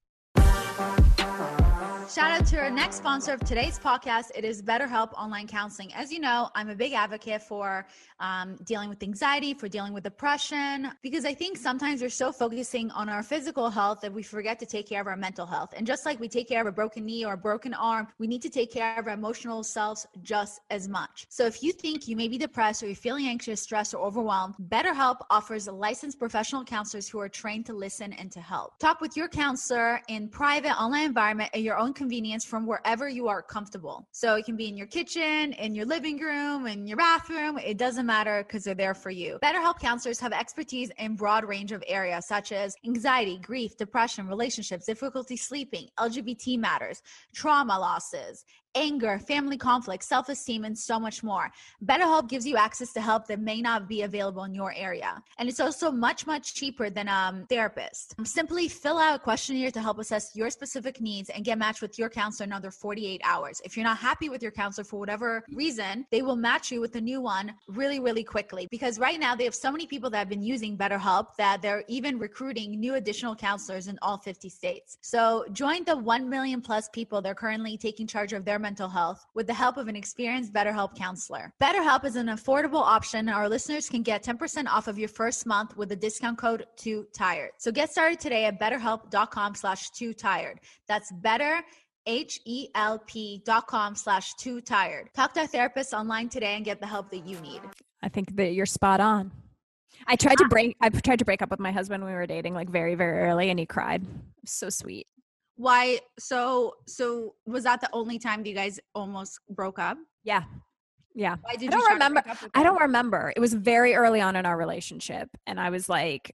Speaker 3: Shout out to our next sponsor of today's podcast. It is BetterHelp Online Counseling. As you know, I'm a big advocate for um, dealing with anxiety, for dealing with depression, because I think sometimes we're so focusing on our physical health that we forget to take care of our mental health. And just like we take care of a broken knee or a broken arm, we need to take care of our emotional selves just as much. So if you think you may be depressed or you're feeling anxious, stressed, or overwhelmed, BetterHelp offers licensed professional counselors who are trained to listen and to help. Talk with your counselor in private online environment at your own convenience from wherever you are comfortable. So it can be in your kitchen, in your living room, in your bathroom. It doesn't matter because they're there for you. BetterHelp counselors have expertise in broad range of areas such as anxiety, grief, depression, relationships, difficulty sleeping, L G B T matters, trauma losses, anger, family conflict, self-esteem, and so much more. BetterHelp gives you access to help that may not be available in your area. And it's also much, much cheaper than a um, therapist. Simply fill out a questionnaire to help assess your specific needs and get matched with your counselor in under forty-eight hours. If you're not happy with your counselor for whatever reason, they will match you with a new one really, really quickly. Because right now they have so many people that have been using BetterHelp that they're even recruiting new additional counselors in all fifty states. So join the one million plus people that are currently taking charge of their mental health with the help of an experienced BetterHelp counselor. BetterHelp is an affordable option. Our listeners can get ten percent off of your first month with the discount code too tired. So get started today at betterhelp.com slash too tired. That's better, H-E-L-P dot com slash too tired. Talk to a therapist online today and get the help that you need.
Speaker 1: I think that you're spot on. I tried to break, I tried to break up with my husband when we were dating like very, very early and he cried. It was so sweet.
Speaker 3: Why? So, so was that the only time that you guys almost broke up?
Speaker 1: Yeah. Yeah.
Speaker 3: Why did
Speaker 1: I don't
Speaker 3: you
Speaker 1: remember. I don't remember. It was very early on in our relationship. And I was like,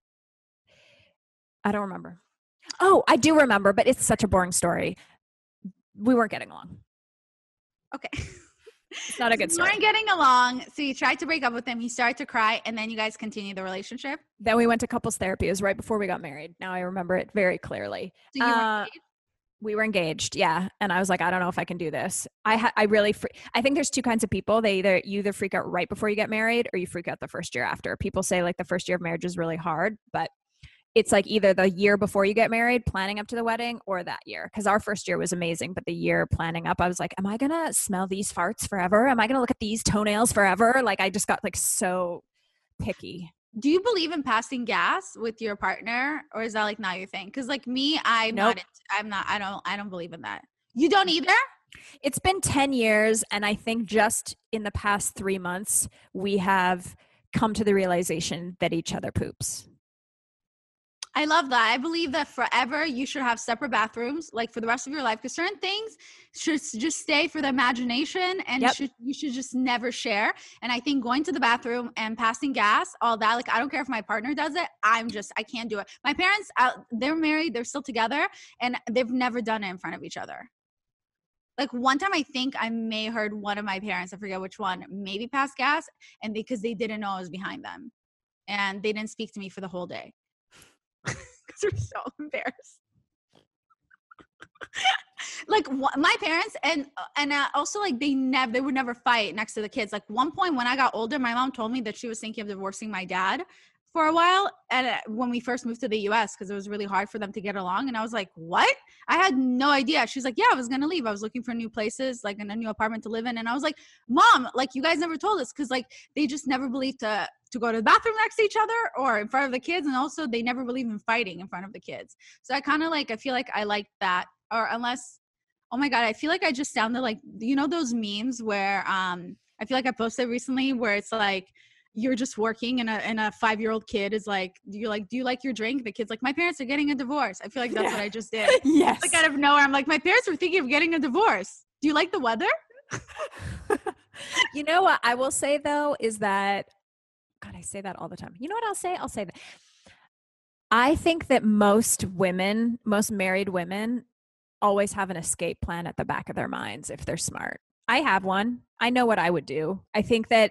Speaker 1: I don't remember. Oh, I do remember, but it's such a boring story. We weren't getting along.
Speaker 3: Okay.
Speaker 1: It's not a good story.
Speaker 3: You weren't getting along. So you tried to break up with him. He started to cry and then you guys continued the relationship.
Speaker 1: Then we went to couples therapy. It was right before we got married. Now I remember it very clearly.
Speaker 3: So you were
Speaker 1: uh,
Speaker 3: engaged?
Speaker 1: We were engaged. Yeah. And I was like, I don't know if I can do this. I ha- I really, fre- I think there's two kinds of people. They either, you either freak out right before you get married or you freak out the first year after. People say like the first year of marriage is really hard, but it's like either the year before you get married, planning up to the wedding, or that year. Because our first year was amazing, but the year planning up, I was like, am I going to smell these farts forever? Am I going to look at these toenails forever? Like I just got like so picky.
Speaker 3: Do you believe in passing gas with your partner, or is that like not your thing? Because like me, I'm
Speaker 1: Nope.
Speaker 3: not. I'm not. I don't. I don't believe in that. You don't either?
Speaker 1: It's been ten years. And I think just in the past three months, we have come to the realization that each other poops.
Speaker 3: I love that. I believe that forever you should have separate bathrooms, like for the rest of your life, because certain things should just stay for the imagination, and
Speaker 1: Yep.
Speaker 3: should, you should just never share. And I think going to the bathroom and passing gas, all that, like I don't care if my partner does it. I'm just, I can't do it. My parents, uh, they're married, they're still together, and they've never done it in front of each other. Like one time I think I may heard one of my parents, I forget which one, maybe pass gas, and because they didn't know I was behind them. And they didn't speak to me for the whole day. Because we're so embarrassed. Like wh- my parents and and uh, also like they never they would never fight next to the kids. Like one point when I got older, my mom told me that she was thinking of divorcing my dad for a while, and uh, when we first moved to the U S, because it was really hard for them to get along. And I was like, what? I had no idea. She's like, yeah, I was gonna leave. I was looking for new places, like in a new apartment to live in. And I was like, Mom, like you guys never told us, because like they just never believed to to go to the bathroom next to each other or in front of the kids, and also they never believe in fighting in front of the kids. So I kind of like I feel like I like that, or unless, oh my god, I feel like I just sounded like, you know those memes where um I feel like I posted recently where it's like you're just working and a and a five-year-old kid is like, do you like do you like your drink? The kid's like, my parents are getting a divorce. I feel like that's
Speaker 1: Yeah.
Speaker 3: what I just did.
Speaker 1: Yes.
Speaker 3: Like out of nowhere, I'm like, my parents were thinking of getting a divorce. Do you like the weather?
Speaker 1: You know what I will say though is that, God, I say that all the time. You know what I'll say? I'll say that. I think that most women, most married women, always have an escape plan at the back of their minds if they're smart. I have one. I know what I would do. I think that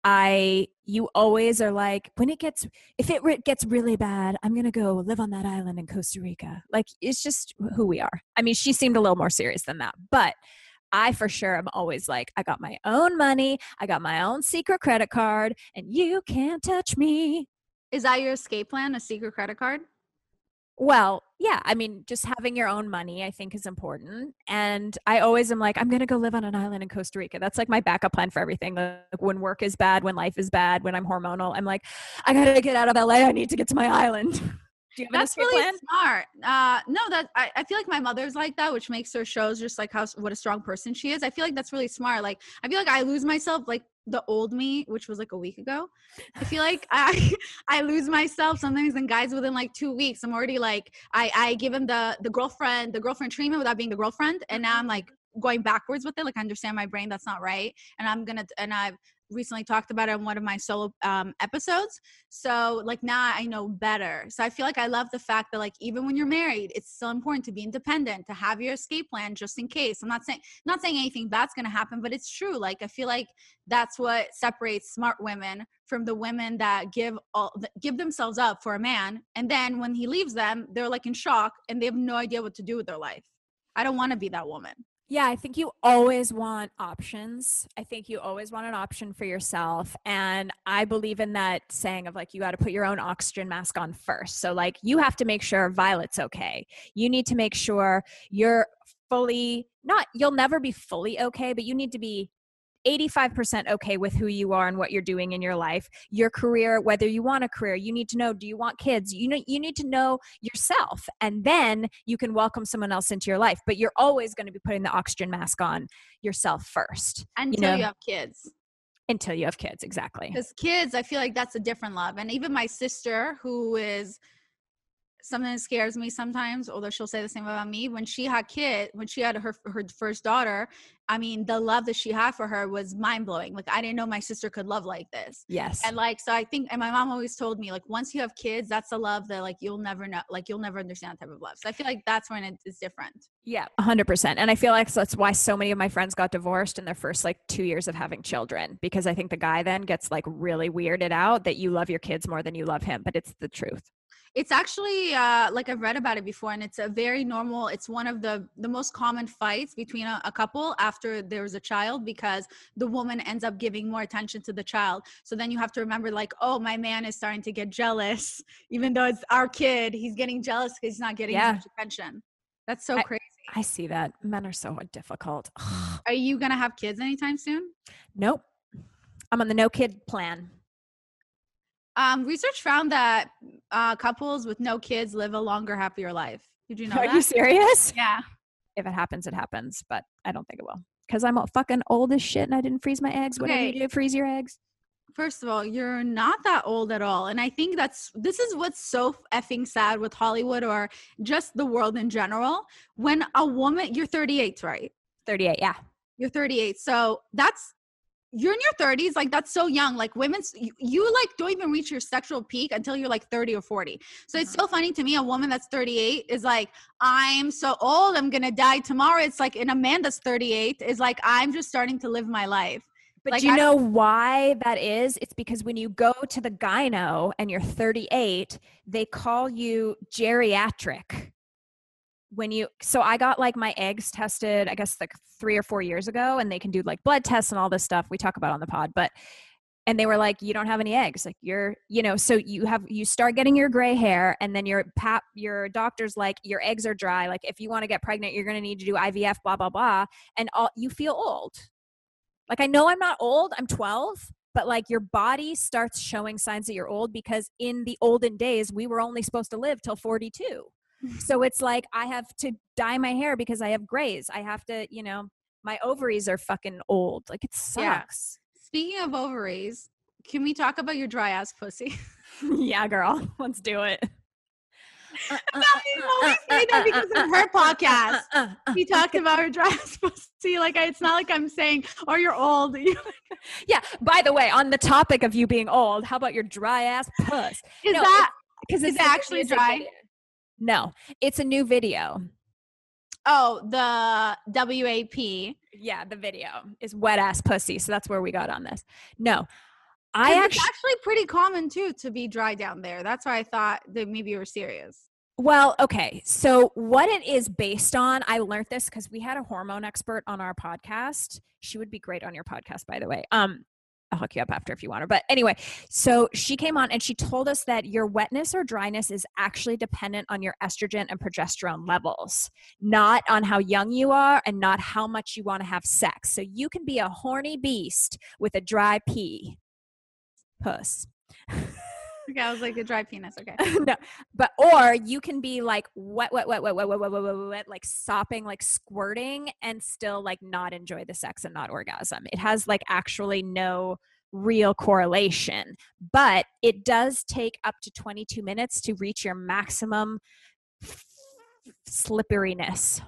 Speaker 1: I, you always are like, when it gets, if it re- gets really bad, I'm going to go live on that island in Costa Rica. Like, it's just who we are. I mean, she seemed a little more serious than that, but I for sure am always like, I got my own money. I got my own secret credit card and you can't touch me.
Speaker 3: Is that your escape plan, a secret credit card?
Speaker 1: Well, yeah, I mean, just having your own money, I think, is important. And I always am like, I'm going to go live on an island in Costa Rica. That's like my backup plan for everything. Like when work is bad, when life is bad, when I'm hormonal, I'm like, I got to get out of L A. I need to get to my island. Do you have an
Speaker 3: That's
Speaker 1: escape
Speaker 3: really
Speaker 1: plan?
Speaker 3: smart. Uh, no, that I, I feel like my mother's like that, which makes her shows just like how what a strong person she is. I feel like that's really smart. Like I feel like I lose myself, like the old me, which was like a week ago. I feel like I I lose myself sometimes in guys within like two weeks. I'm already like I I give him the the girlfriend the girlfriend treatment without being the girlfriend, and now I'm like going backwards with it. Like I understand my brain that's not right, and I'm gonna and I've recently talked about it in one of my solo um, episodes. So like now I know better. So I feel like I love the fact that like even when you're married, it's still important to be independent, to have your escape plan just in case. I'm not saying not saying anything bad's gonna happen, but it's true. Like I feel like that's what separates smart women from the women that give all give themselves up for a man, and then when he leaves them, they're like in shock and they have no idea what to do with their life. I don't want to be that woman.
Speaker 1: Yeah, I think you always want options. I think you always want an option for yourself. And I believe in that saying of like, you got to put your own oxygen mask on first. So like you have to make sure Violet's okay. You need to make sure you're fully, not, you'll never be fully okay, but you need to be eighty-five percent okay with who you are and what you're doing in your life, your career, whether you want a career. You need to know, do you want kids? You know, you need to know yourself, and then you can welcome someone else into your life. But you're always going to be putting the oxygen mask on yourself first.
Speaker 3: Until
Speaker 1: you know?
Speaker 3: you have kids.
Speaker 1: Until you have kids, exactly.
Speaker 3: Because kids, I feel like that's a different love. And even my sister, who is something that scares me sometimes, although she'll say the same about me, when she had kid, when she had her her first daughter, I mean, the love that she had for her was mind-blowing. Like I didn't know my sister could love like this.
Speaker 1: Yes.
Speaker 3: And like, so I think, and my mom always told me, like, once you have kids, that's a love that like you'll never know, like you'll never understand that type of love. So I feel like that's when it is different.
Speaker 1: Yeah, one hundred percent. And I feel like that's why so many of my friends got divorced in their first like two years of having children, because I think the guy then gets like really weirded out that you love your kids more than you love him, but it's the truth.
Speaker 3: It's actually uh, like I've read about it before, and it's a very normal. It's one of the the most common fights between a, a couple after there's a child, because the woman ends up giving more attention to the child. So then you have to remember, like, oh, my man is starting to get jealous, even though it's our kid. He's getting jealous because he's not getting
Speaker 1: Yeah.
Speaker 3: as much attention. That's so
Speaker 1: I,
Speaker 3: crazy.
Speaker 1: I see that. Men are so difficult.
Speaker 3: Are you gonna have kids anytime soon?
Speaker 1: Nope. I'm on the no kid plan.
Speaker 3: Um, research found that uh, couples with no kids live a longer, happier life. Did you know
Speaker 1: Are
Speaker 3: that?
Speaker 1: you serious?
Speaker 3: Yeah.
Speaker 1: If it happens, it happens, but I don't think it will, because I'm fucking old as shit and I didn't freeze my eggs. Whatever
Speaker 3: Okay.
Speaker 1: you do, freeze your eggs.
Speaker 3: First of all, you're not that old at all. And I think that's, this is what's so effing sad with Hollywood or just the world in general. When a woman, you're thirty-eight, right?
Speaker 1: thirty-eight, yeah.
Speaker 3: You're thirty-eight. So that's, you're in your thirties. Like, that's so young. Like, women's, you, you like don't even reach your sexual peak until you're like thirty or forty. So it's so funny to me. A woman that's thirty-eight is like, I'm so old, I'm going to die tomorrow. It's like, and a man that's thirty-eight is like, I'm just starting to live my life.
Speaker 1: But
Speaker 3: Like,
Speaker 1: do you
Speaker 3: I-
Speaker 1: know why that is? It's because when you go to the gyno and you're thirty-eight, they call you geriatric. When you, so I got like my eggs tested, I guess like three or four years ago, and they can do like blood tests and all this stuff we talk about on the pod, but, and they were like, you don't have any eggs. Like you're, you know, so you have, you start getting your gray hair, and then your pap, your doctor's like, your eggs are dry. Like if you want to get pregnant, you're going to need to do I V F, blah, blah, blah. And all, you feel old. Like, I know I'm not old, I'm twelve, but like your body starts showing signs that you're old, because in the olden days, we were only supposed to live till forty-two. So it's like, I have to dye my hair because I have grays. I have to, you know, my ovaries are fucking old. Like it
Speaker 3: Yeah.
Speaker 1: sucks.
Speaker 3: Speaking of ovaries, can we talk about your dry ass pussy?
Speaker 1: Yeah, girl, let's do it.
Speaker 3: You always say that because of her podcast. We talked about her dry ass pussy. Like, I, it's not like I'm saying, oh, you're old.
Speaker 1: Yeah, by the way, on the topic of you being old, how about your dry ass puss?
Speaker 3: Is
Speaker 1: No,
Speaker 3: that,
Speaker 1: because
Speaker 3: is
Speaker 1: it's
Speaker 3: it
Speaker 1: a new
Speaker 3: actually
Speaker 1: music
Speaker 3: dry?
Speaker 1: video. No, it's a new video.
Speaker 3: oh, the W A P.
Speaker 1: Yeah, the video is wet ass pussy. So that's where we got on this. No,
Speaker 3: I
Speaker 1: I
Speaker 3: it's
Speaker 1: actually,
Speaker 3: actually pretty common too to be dry down there. That's why I thought that maybe you were serious.
Speaker 1: well, okay. So what it is based on, I learned this because we had a hormone expert on our podcast. She would be great on your podcast, by the way. Um, I'll hook you up after if you want her. But anyway, so she came on and she told us that your wetness or dryness is actually dependent on your estrogen and progesterone levels, not on how young you are and not how much you want to have sex. So you can be a horny beast with a dry pee. Puss.
Speaker 3: Okay, I was like a dry penis. Okay.
Speaker 1: No, but or you can be like wet, wet, wet, wet, wet, wet, wet, wet, wet, wet, wet, like sopping, like squirting, and still like not enjoy the sex and not orgasm. It has like actually no real correlation, but it does take up to twenty-two minutes to reach your maximum f- slipperiness.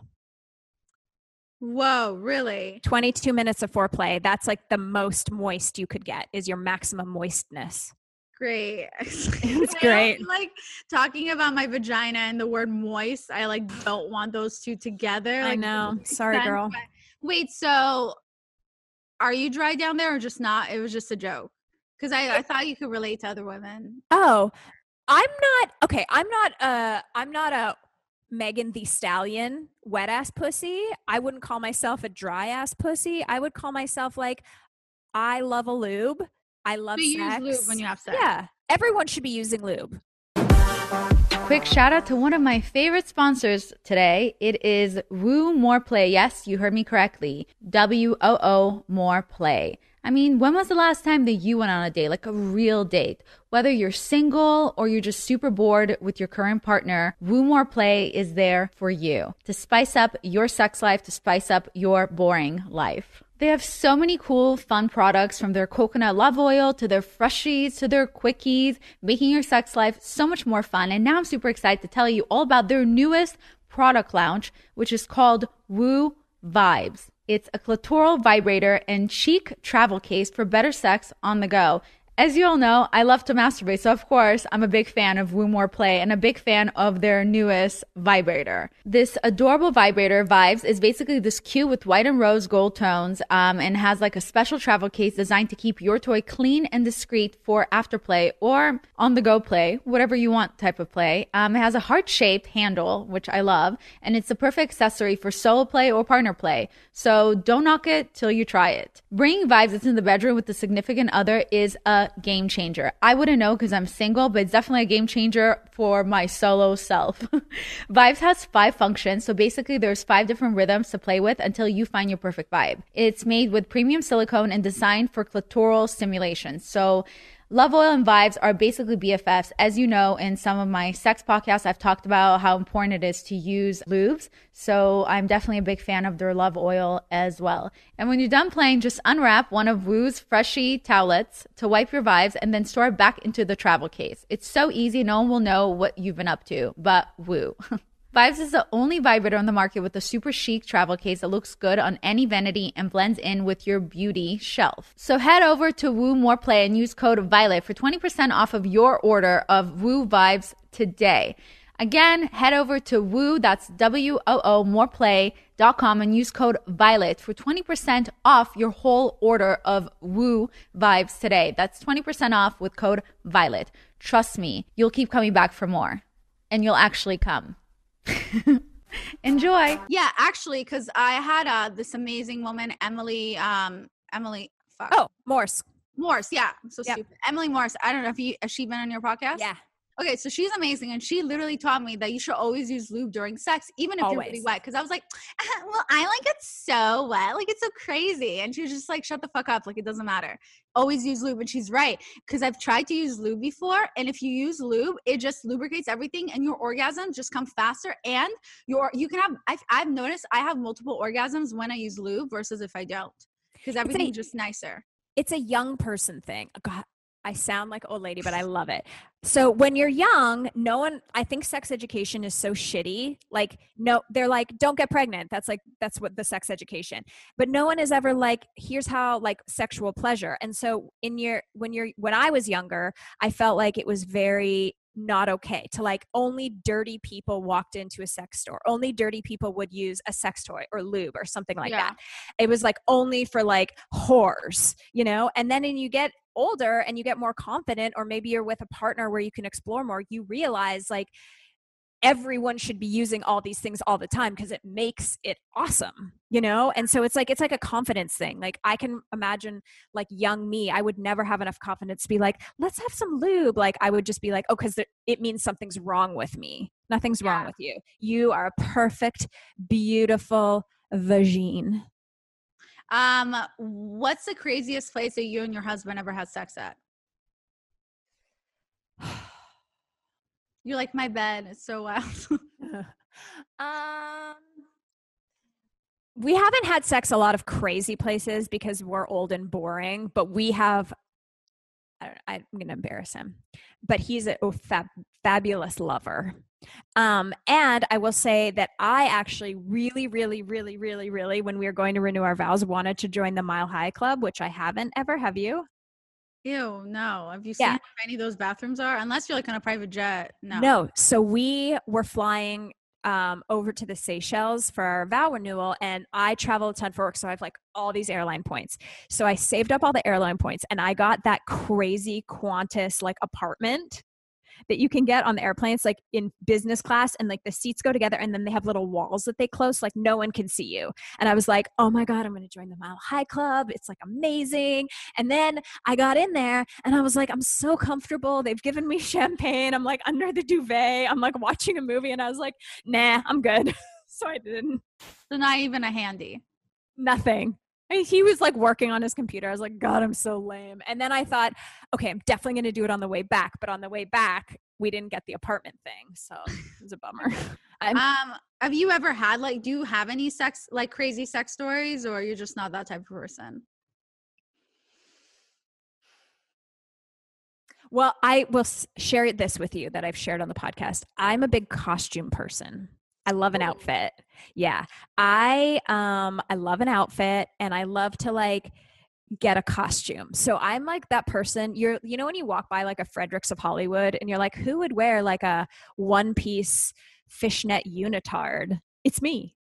Speaker 3: Whoa, really?
Speaker 1: twenty-two minutes of foreplay. That's like the most moist you could get is your maximum moistness.
Speaker 3: Great.
Speaker 1: It's
Speaker 3: I
Speaker 1: great.
Speaker 3: don't like talking about my vagina and the word moist. I like don't want those two together.
Speaker 1: I
Speaker 3: Like,
Speaker 1: know.
Speaker 3: it makes
Speaker 1: Sorry,
Speaker 3: sense,
Speaker 1: girl.
Speaker 3: but- Wait, so are you dry down there or just not? It was just a joke. Because I, I thought you could relate to other women.
Speaker 1: Oh, I'm not okay. I'm not uh I'm not a Megan the Stallion wet ass pussy. I wouldn't call myself a dry ass pussy. I would call myself like I love a lube. I love
Speaker 3: So you use
Speaker 1: sex.
Speaker 3: lube when you have sex.
Speaker 1: Yeah. Everyone should be using lube.
Speaker 2: Quick shout out to one of my favorite sponsors today. It is Woo More Play. Yes, you heard me correctly. W O O More Play. I mean, when was the last time that you went on a date, like a real date? Whether you're single or you're just super bored with your current partner, Woo More Play is there for you to spice up your sex life, to spice up your boring life. They have so many cool, fun products, from their coconut love oil to their freshies to their quickies, making your sex life so much more fun. And now I'm super excited to tell you all about their newest product launch, which is called Woo Vibes. It's a clitoral vibrator and chic travel case for better sex on the go. As you all know, I love to masturbate. So of course, I'm a big fan of Woo More Play and a big fan of their newest vibrator. This adorable vibrator, Vibes, is basically this cute with white and rose gold tones um, and has like a special travel case designed to keep your toy clean and discreet for after play or on the go play, whatever you want type of play. Um, it has a heart-shaped handle, which I love, and it's the perfect accessory for solo play or partner play. So don't knock it till you try it. Bringing Vibes into the bedroom with a significant other is a game changer. I wouldn't know because I'm single, but it's definitely a game changer for my solo self. Vibes has five functions. So basically there's five different rhythms to play with until you find your perfect vibe. It's made with premium silicone and designed for clitoral stimulation. So Love Oil and Vibes are basically B F Fs. As you know, in some of my sex podcasts, I've talked about how important it is to use lubes. So I'm definitely a big fan of their Love Oil as well. And when you're done playing, just unwrap one of Woo's Freshie towelettes to wipe your vibes and then store it back into the travel case. It's so easy. No one will know what you've been up to, but Woo. Vibes is the only vibrator on the market with a super chic travel case that looks good on any vanity and blends in with your beauty shelf. So head over to Woo More Play and use code VIOLET for twenty percent off of your order of Woo Vibes today. Again, head over to Woo, that's W O O, moreplay dot com and use code VIOLET for twenty percent off your whole order of Woo Vibes today. That's twenty percent off with code VIOLET. Trust me, you'll keep coming back for more and you'll actually come. Enjoy.
Speaker 3: Yeah, actually, because I had uh, this amazing woman, Emily, um, Emily, fuck.
Speaker 1: Oh, Morse.
Speaker 3: Morse, yeah, I'm so
Speaker 1: Yep.
Speaker 3: stupid. Emily Morse, I don't know if you, has she been on your podcast?
Speaker 1: Yeah.
Speaker 3: Okay, so she's amazing, and she literally taught me that you should always use lube during sex, even if you're
Speaker 1: Always.
Speaker 3: really wet. Because I was like, "Uh, well, I like it so wet, like it's so crazy, and she was just like, shut the fuck up, like it doesn't matter. Always use lube, and she's right. Because I've tried to use lube before, and if you use lube, it just lubricates everything, and your orgasms just come faster. And your you can have. I've, I've noticed I have multiple orgasms when I use lube versus if I don't, because everything's just nicer.
Speaker 1: It's a young person thing. God, I sound like old lady, but I love it. So when you're young, no one, I think sex education is so shitty. Like, no, they're like, don't get pregnant. That's like, that's what the sex education, but no one is ever like, here's how like sexual pleasure. And so in your, when you're, when I was younger, I felt like it was very not okay to like only dirty people walked into a sex store. Only dirty people would use a sex toy or lube or something like
Speaker 3: Yeah.
Speaker 1: that. It was like only for like whores, you know? And then when you get older and you get more confident, or maybe you're with a partner where you can explore more, you realize like everyone should be using all these things all the time because it makes it awesome, you know? And so it's like, it's like a confidence thing. Like I can imagine like young me, I would never have enough confidence to be like, let's have some lube. Like I would just be like, oh, because it means something's wrong with me. Nothing's
Speaker 3: Yeah.
Speaker 1: wrong with you. You are a perfect, beautiful vagine.
Speaker 3: Um, what's the craziest place that you and your husband ever had sex at? You're like, my bed is so wild.
Speaker 1: um, we haven't had sex a lot of crazy places because we're old and boring, but we have, I don't, I'm going to embarrass him, but he's a oh, fab, fabulous lover. Um, and I will say that I actually really, really, really, really, really, when we were going to renew our vows, wanted to join the Mile High Club, which I haven't ever. Have you?
Speaker 3: Ew, no. Have you seen
Speaker 1: Yeah.
Speaker 3: where any of those bathrooms are? Unless you're like on a private jet. No.
Speaker 1: No. So we were flying um, over to the Seychelles for our vow renewal, and I travel a ton for work. So I have like all these airline points. So I saved up all the airline points and I got that crazy Qantas like apartment that you can get on the airplanes, like in business class, and like the seats go together and then they have little walls that they close, like no one can see you. And I was like, oh my God, I'm going to join the Mile High Club. It's like amazing. And then I got in there and I was like, I'm so comfortable. They've given me champagne. I'm like under the duvet. I'm like watching a movie and I was like, nah, I'm good. So I didn't.
Speaker 3: So not even a handy.
Speaker 1: Nothing. And he was like working on his computer. I was like, God, I'm so lame. And then I thought, okay, I'm definitely going to do it on the way back. But on the way back, we didn't get the apartment thing. So it was a bummer. I'm,
Speaker 3: Um, have you ever had like, do you have any sex, like crazy sex stories, or you're just not that type of person?
Speaker 1: well, I will s- share this with you that I've shared on the podcast. I'm a big costume person. I love an
Speaker 3: Ooh.
Speaker 1: outfit. Yeah. I um I love an outfit and I love to like get a costume. So I'm like that person, you're, you know, when you walk by like a Fredericks of Hollywood and you're like, who would wear like a one piece fishnet unitard? It's me.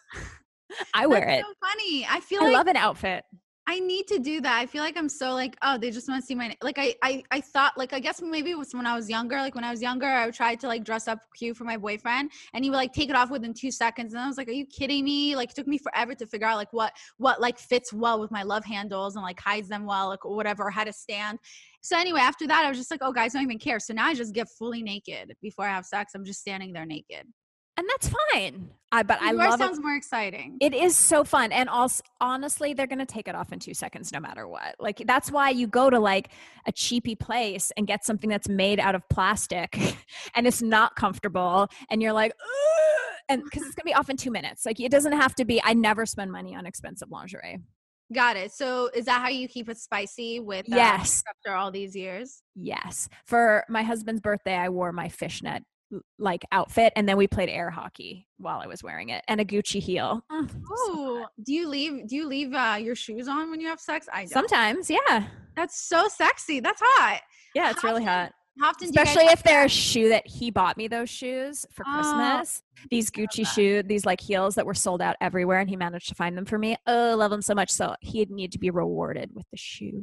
Speaker 1: I wear
Speaker 3: That's
Speaker 1: it.
Speaker 3: so funny. I feel
Speaker 1: I
Speaker 3: like
Speaker 1: love an outfit.
Speaker 3: I need to do that. I feel like I'm so like, oh, they just want to see my, like, I, I, I thought like, I guess maybe it was when I was younger. Like when I was younger, I tried to like dress up cute for my boyfriend and he would like take it off within two seconds. And I was like, are you kidding me? Like it took me forever to figure out like what, what like fits well with my love handles and like hides them well, like or whatever, or how to stand. So anyway, after that, I was just like, oh, guys don't even care. So now I just get fully naked before I have sex. I'm just standing there naked.
Speaker 1: And that's fine. I, but I
Speaker 3: Yours
Speaker 1: love
Speaker 3: sounds
Speaker 1: it.
Speaker 3: more exciting.
Speaker 1: It is so fun. And also, honestly, they're going to take it off in two seconds no matter what. Like, that's why you go to like a cheapy place and get something that's made out of plastic and it's not comfortable. And you're like, ugh! And because it's going to be off in two minutes. Like, it doesn't have to be, I never spend money on expensive lingerie.
Speaker 3: Got it. So is that how you keep it spicy with uh,
Speaker 1: Yes.
Speaker 3: after all these years?
Speaker 1: Yes. For my husband's birthday, I wore my fishnet like outfit and then we played air hockey while I was wearing it and a Gucci heel. Mm, so
Speaker 3: Oh, do you leave do you leave uh, your shoes on when you have sex? I don't.
Speaker 1: sometimes, yeah.
Speaker 3: That's so sexy. That's hot.
Speaker 1: Yeah, it's
Speaker 3: How
Speaker 1: really
Speaker 3: often-
Speaker 1: hot.
Speaker 3: How often do you
Speaker 1: Especially
Speaker 3: guys
Speaker 1: if they're a shoe that he bought me those shoes for
Speaker 3: Oh,
Speaker 1: Christmas. These Gucci shoe, these like heels that were sold out everywhere and he managed to find them for me. Oh, I love them so much. So he'd need to be rewarded with the shoe.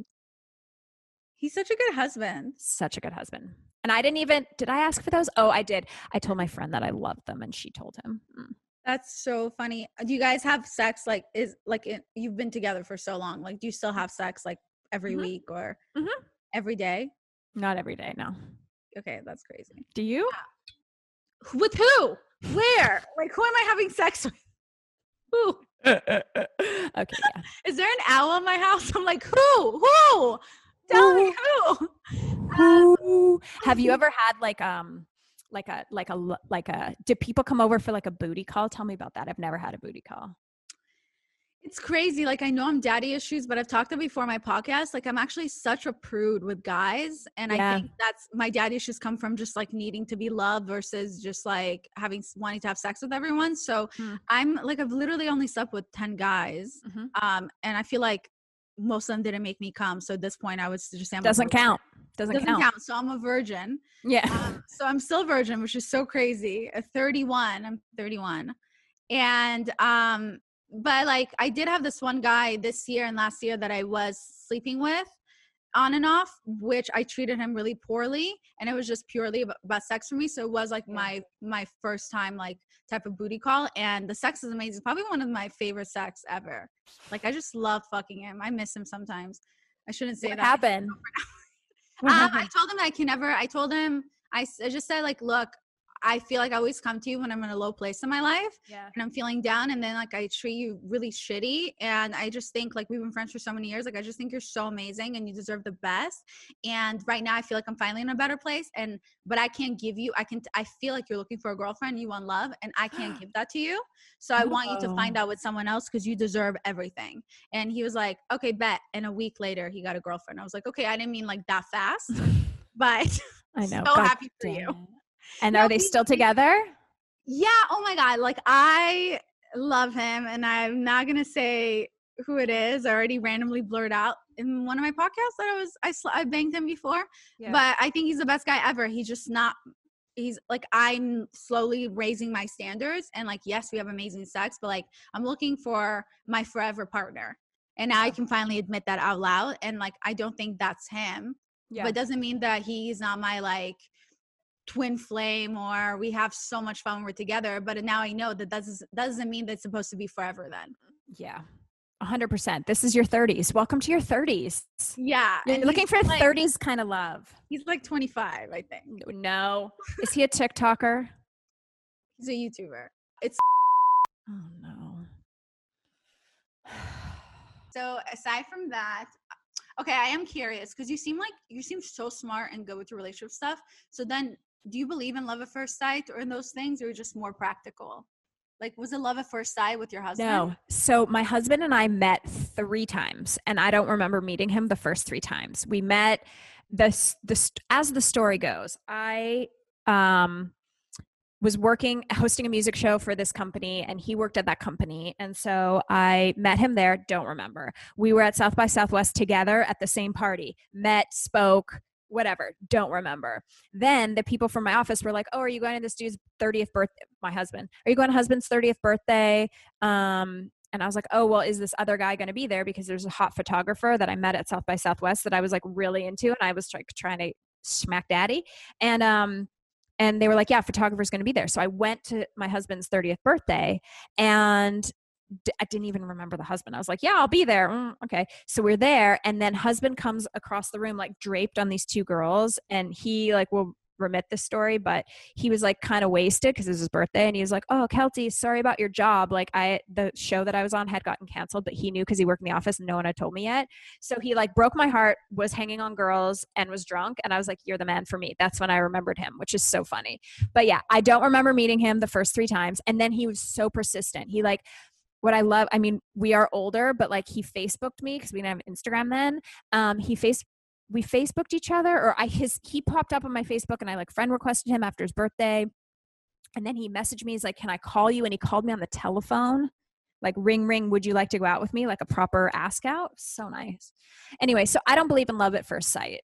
Speaker 3: He's such a good husband.
Speaker 1: Such a good husband. And I didn't even, did I ask for those? Oh, I did. I told my friend that I loved them and she told him. Mm.
Speaker 3: That's so funny. Do you guys have sex like is like it, you've been together for so long? Like do you still have sex like every
Speaker 1: Mhm.
Speaker 3: week or
Speaker 1: Mhm.
Speaker 3: every day?
Speaker 1: Not every day, no.
Speaker 3: Okay, that's crazy.
Speaker 1: Do you?
Speaker 3: With who? Where? Like who am I having sex with? Who?
Speaker 1: Okay, yeah.
Speaker 3: Is there an owl in my house? I'm like, who? Who? Tell me who?
Speaker 1: Who? Have you ever had like um like a like a like a do people come over for like a booty call? Tell me about that. I've never had a booty call.
Speaker 3: It's crazy. Like I know I'm daddy issues, but I've talked about before on my podcast. Like I'm actually such a prude with guys. And
Speaker 1: Yeah.
Speaker 3: I think that's my daddy issues come from just like needing to be loved versus just like having wanting to have sex with everyone. So
Speaker 1: Hmm.
Speaker 3: I'm like I've literally only slept with ten guys.
Speaker 1: Mhm.
Speaker 3: Um, and I feel like most of them didn't make me come. So at this point I would just say I'm a
Speaker 1: Doesn't
Speaker 3: virgin.
Speaker 1: count. Doesn't,
Speaker 3: Doesn't
Speaker 1: count.
Speaker 3: count. So I'm a virgin.
Speaker 1: Yeah.
Speaker 3: Um, so I'm still virgin, which is so crazy. At thirty-one, I'm thirty-one. And um, but like I did have this one guy this year and last year that I was sleeping with on and off, which I treated him really poorly. And it was just purely about, about sex for me. So it was like
Speaker 1: Yeah.
Speaker 3: my my first time like type of booty call. And the sex is amazing. Probably one of my favorite sex ever. Like I just love fucking him. I miss him sometimes. I shouldn't say
Speaker 1: What
Speaker 3: that.
Speaker 1: happened? What
Speaker 3: Um, I
Speaker 1: happened?
Speaker 3: told him I can never, I told him, I, s- I just said like, look, I feel like I always come to you when I'm in a low place in my life
Speaker 1: Yeah.
Speaker 3: and I'm feeling down. And then like, I treat you really shitty. And I just think like, we've been friends for so many years. Like, I just think you're so amazing and you deserve the best. And right now I feel like I'm finally in a better place. And, but I can't give you, I can, I feel like you're looking for a girlfriend, you want love, and I can't give that to you. So I want you to find
Speaker 1: Oh.
Speaker 3: out with someone else because you deserve everything. And he was like, okay, bet. And a week later he got a girlfriend. I was like, okay, I didn't mean like that fast, but
Speaker 1: I know.
Speaker 3: so
Speaker 1: God
Speaker 3: happy for
Speaker 1: damn
Speaker 3: you.
Speaker 1: it. And
Speaker 3: No,
Speaker 1: are they
Speaker 3: we-
Speaker 1: still
Speaker 3: we-
Speaker 1: together?
Speaker 3: Yeah. Oh my God. Like I love him and I'm not going to say who it is. I already randomly blurred out in one of my podcasts that I was, I, sl- I banged him before, but I think he's the best guy ever. He's just not, he's like, I'm slowly raising my standards and like, yes, we have amazing sex, but like, I'm looking for my forever partner. And now I can finally admit that out loud. And like, I don't think that's him,
Speaker 1: yeah.
Speaker 3: but it doesn't mean that he's not my like twin flame or we have so much fun when we're together. But now I know that doesn't, doesn't mean that's supposed to be forever then.
Speaker 1: Yeah. A hundred percent. This is your thirties. Welcome to your thirties.
Speaker 3: Yeah.
Speaker 1: You're
Speaker 3: and
Speaker 1: looking
Speaker 3: he's
Speaker 1: for
Speaker 3: like,
Speaker 1: thirties kind of love.
Speaker 3: He's like twenty-five, I think.
Speaker 1: No. Is he a TikToker?
Speaker 3: He's a YouTuber. It's
Speaker 1: Oh no.
Speaker 3: so aside from that, okay, I am curious because you seem like you seem so smart and good with your relationship stuff. So then do you believe in love at first sight or in those things or just more practical? Like was it love at first sight with your husband?
Speaker 1: No. So my husband and I met three times and I don't remember meeting him the first three times. We met this, this, as the story goes, I, um, was working, hosting a music show for this company, and he worked at that company. And so I met him there. Don't remember. We were at South by Southwest together at the same party, met, spoke, whatever. Don't remember. Then the people from my office were like, oh, are you going to this dude's thirtieth birthday? My husband, are you going to husband's thirtieth birthday? Um, and I was like, oh, well, is this other guy going to be there? Because there's a hot photographer that I met at South by Southwest that I was like really into. And I was like trying to smack daddy. And, um, and they were like, yeah, photographer's going to be there. So I went to my husband's thirtieth birthday, and d- I didn't even remember the husband. I was like, yeah, I'll be there. Mm, okay. So we're there. And then husband comes across the room, like draped on these two girls. And he like will remit this story, but he was like kind of wasted because it was his birthday. And he was like, oh, Kelty, sorry about your job. Like I, the show that I was on had gotten canceled, but he knew because he worked in the office and no one had told me yet. So he like broke my heart, was hanging on girls and was drunk. And I was like, you're the man for me. That's when I remembered him, which is so funny. But yeah, I don't remember meeting him the first three times. And then he was so persistent. He like, what I love, I mean, we are older, but like he Facebooked me because we didn't have Instagram then. Um, he face we Facebooked each other, or I his he popped up on my Facebook, and I like friend requested him after his birthday. And then he messaged me. He's like, can I call you? And he called me on the telephone, like ring, ring. Would you like to go out with me? Like a proper ask out. So nice. Anyway, so I don't believe in love at first sight.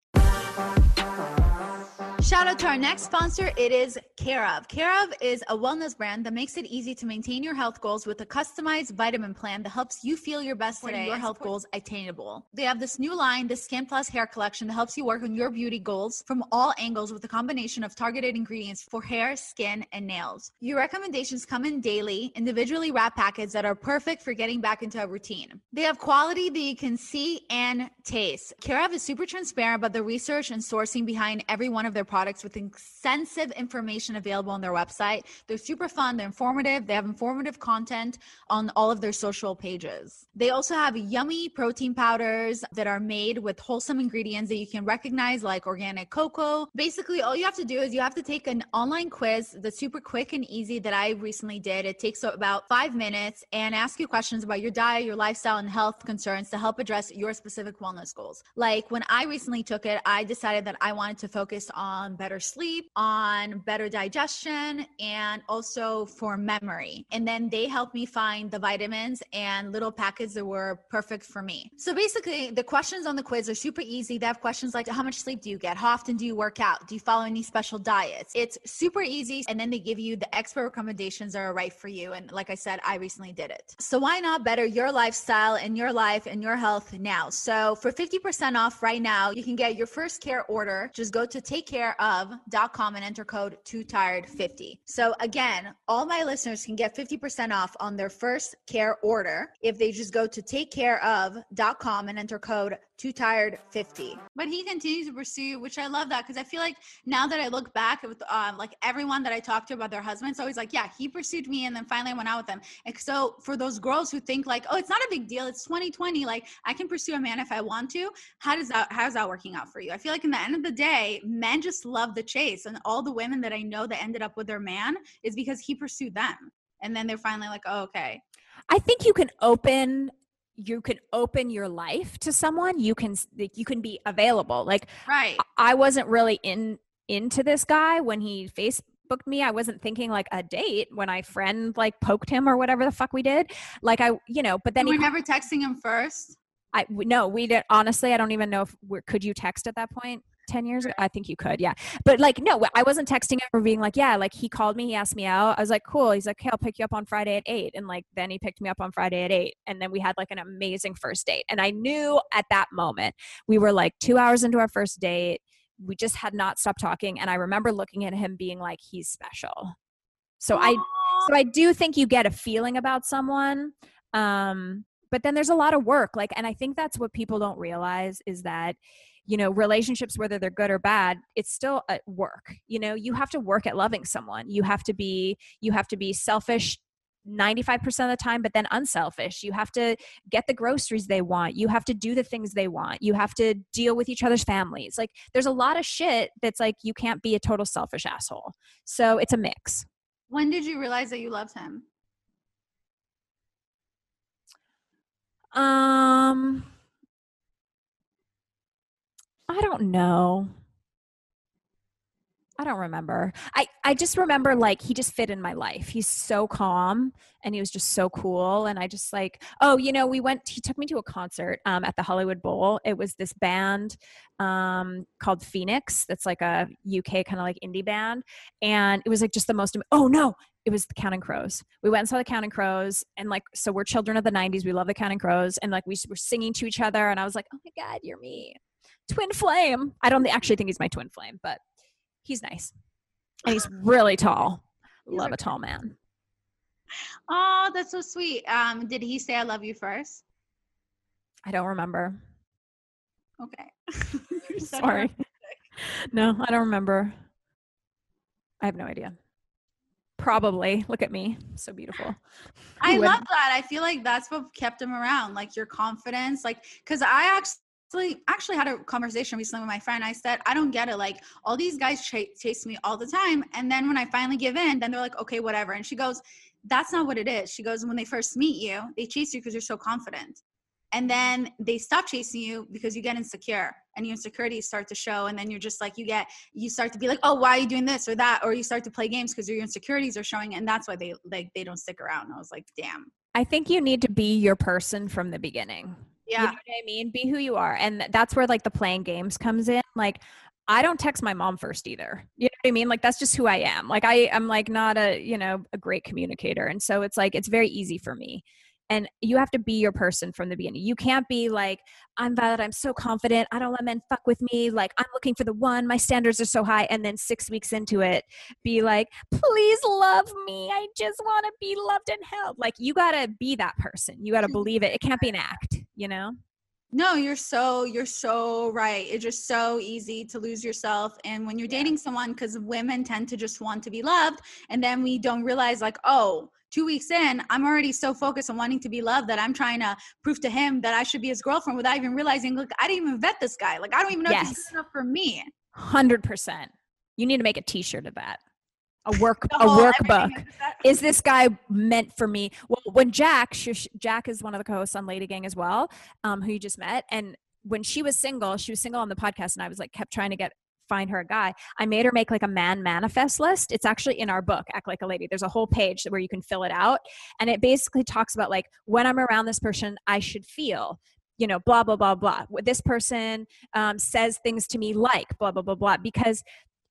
Speaker 3: Shout out to our next sponsor. It is Care of. Care of is a wellness brand that makes it easy to maintain your health goals with a customized vitamin plan that helps you feel your best today, your health goals attainable. They have this new line, the Skin Plus hair collection, that helps you work on your beauty goals from all angles with a combination of targeted ingredients for hair, skin, and nails. Your recommendations come in daily, individually wrapped packets that are perfect for getting back into a routine. They have quality that you can see and taste. Care of is super transparent about the research and sourcing behind every one of their products with extensive information available on their website. They're super fun. They're informative. They have informative content on all of their social pages. They also have yummy protein powders that are made with wholesome ingredients that you can recognize, like organic cocoa. Basically, all you have to do is you have to take an online quiz that's super quick and easy that I recently did. It takes about five minutes and ask you questions about your diet, your lifestyle, and health concerns to help address your specific wellness goals. Like when I recently took it, I decided that I wanted to focus on on better sleep, on better digestion, and also for memory. And then they helped me find the vitamins and little packets that were perfect for me. So basically, the questions on the quiz are super easy. They have questions like, how much sleep do you get? How often do you work out? Do you follow any special diets? It's super easy. And then they give you the expert recommendations that are right for you. And like I said, I recently did it. So why not better your lifestyle and your life and your health now? So for fifty percent off right now, you can get your first care order. Just go to take care of dot com and enter code too tired fifty. So again, all my listeners can get fifty percent off on their first care order if they just go to take care of dot com and enter code too tired fifty. But he continues to pursue you, which I love that, because I feel like now that I look back with um, like everyone that I talked to about their husbands, always like, yeah, he pursued me and then finally I went out with them. And so for those girls who think like, oh, it's not a big deal, it's twenty twenty, like I can pursue a man if I want to, how does that, how's that working out for you? I feel like in the end of the day, men just love the chase, and all the women that I know that ended up with their man is because he pursued them. And then they're finally like, oh, okay.
Speaker 1: I think you can open you can open your life to someone. You can you can be available. Like
Speaker 3: right.
Speaker 1: I wasn't really in into this guy when he Facebooked me. I wasn't thinking like a date when I friend like poked him or whatever the fuck we did. Like I, you know, but then
Speaker 3: you
Speaker 1: he
Speaker 3: were never texting him first.
Speaker 1: I no, we did. Honestly, I don't even know if we're, could you text at that point? ten years ago? I think you could. Yeah. But like, no, I wasn't texting him or being like, yeah, like he called me, he asked me out. I was like, cool. He's like, hey, I'll pick you up on Friday at eight. And like, then he picked me up on Friday at eight. And then we had like an amazing first date. And I knew at that moment, we were like two hours into our first date. We just had not stopped talking. And I remember looking at him being like, he's special. So Aww. I, so I do think you get a feeling about someone. Um, but then there's a lot of work. Like, and I think that's what people don't realize is that, you know, relationships, whether they're good or bad, it's still at work. You know, you have to work at loving someone. You have to be, you have to be selfish ninety-five percent of the time, but then unselfish. You have to get the groceries they want. You have to do the things they want. You have to deal with each other's families. Like there's a lot of shit that's like, you can't be a total selfish asshole. So it's a mix.
Speaker 3: When did you realize that you loved him?
Speaker 1: Um, I don't know. I don't remember. I, I just remember like he just fit in my life. He's so calm and he was just so cool. And I just like, oh, you know, we went, he took me to a concert um, at the Hollywood Bowl. It was this band um, called Phoenix. That's like a U K kind of like indie band. And it was like just the most, oh no, it was the Counting Crows. We went and saw the Counting Crows. And like, so we're children of the nineties. We love the Counting Crows. And like, we were singing to each other. And I was like, oh my God, you're me. Twin flame. I don't actually think he's my twin flame, but he's nice. And he's really tall. Love a tall man.
Speaker 3: Oh, that's so sweet. Um, did he say I love you first?
Speaker 1: I don't remember.
Speaker 3: Okay.
Speaker 1: Sorry. No, I don't remember. I have no idea. Probably. Look at me. So beautiful.
Speaker 3: I love that. I feel like that's what kept him around. Like your confidence. Like, cause I actually Actually, actually had a conversation recently with my friend. I said, I don't get it. Like all these guys ch- chase me all the time. And then when I finally give in, then they're like, okay, whatever. And she goes, that's not what it is. She goes, when they first meet you, they chase you because you're so confident. And then they stop chasing you because you get insecure and your insecurities start to show. And then you're just like, you get, you start to be like, oh, why are you doing this or that? Or you start to play games because your insecurities are showing. And that's why they like, they don't stick around. And I was like, damn.
Speaker 1: I think you need to be your person from the beginning.
Speaker 3: Yeah.
Speaker 1: You know what I mean? Be who you are. And that's where like the playing games comes in. Like I don't text my mom first either. You know what I mean? Like that's just who I am. Like I am like not a, you know, a great communicator. And so it's like, it's very easy for me. And you have to be your person from the beginning. You can't be like, I'm Violet, I'm so confident. I don't let men fuck with me. Like I'm looking for the one. My standards are so high. And then six weeks into it, be like, please love me. I just want to be loved and held. Like you got to be that person. You got to believe it. It can't be an act, you know?
Speaker 3: No, you're so, you're so right. It's just so easy to lose yourself. And when you're dating someone, because women tend to just want to be loved. And then we don't realize like, oh, two weeks in, I'm already so focused on wanting to be loved that I'm trying to prove to him that I should be his girlfriend without even realizing, look, I didn't even vet this guy. Like, I don't even know
Speaker 1: Yes.
Speaker 3: if he's good enough for me.
Speaker 1: one hundred percent. You need to make a t-shirt of that. A work,
Speaker 3: The
Speaker 1: a
Speaker 3: whole
Speaker 1: workbook.
Speaker 3: everything is that-
Speaker 1: Is this guy meant for me? Well, when Jack, sh- Jack is one of the co-hosts on Lady Gang as well, um, who you just met. And when she was single, she was single on the podcast and I was like, kept trying to get, find her a guy. I made her make like a man manifest list. It's actually in our book, Act Like a Lady. There's a whole page where you can fill it out. And it basically talks about like, when I'm around this person, I should feel, you know, blah, blah, blah, blah. This person um, says things to me like blah, blah, blah, blah, because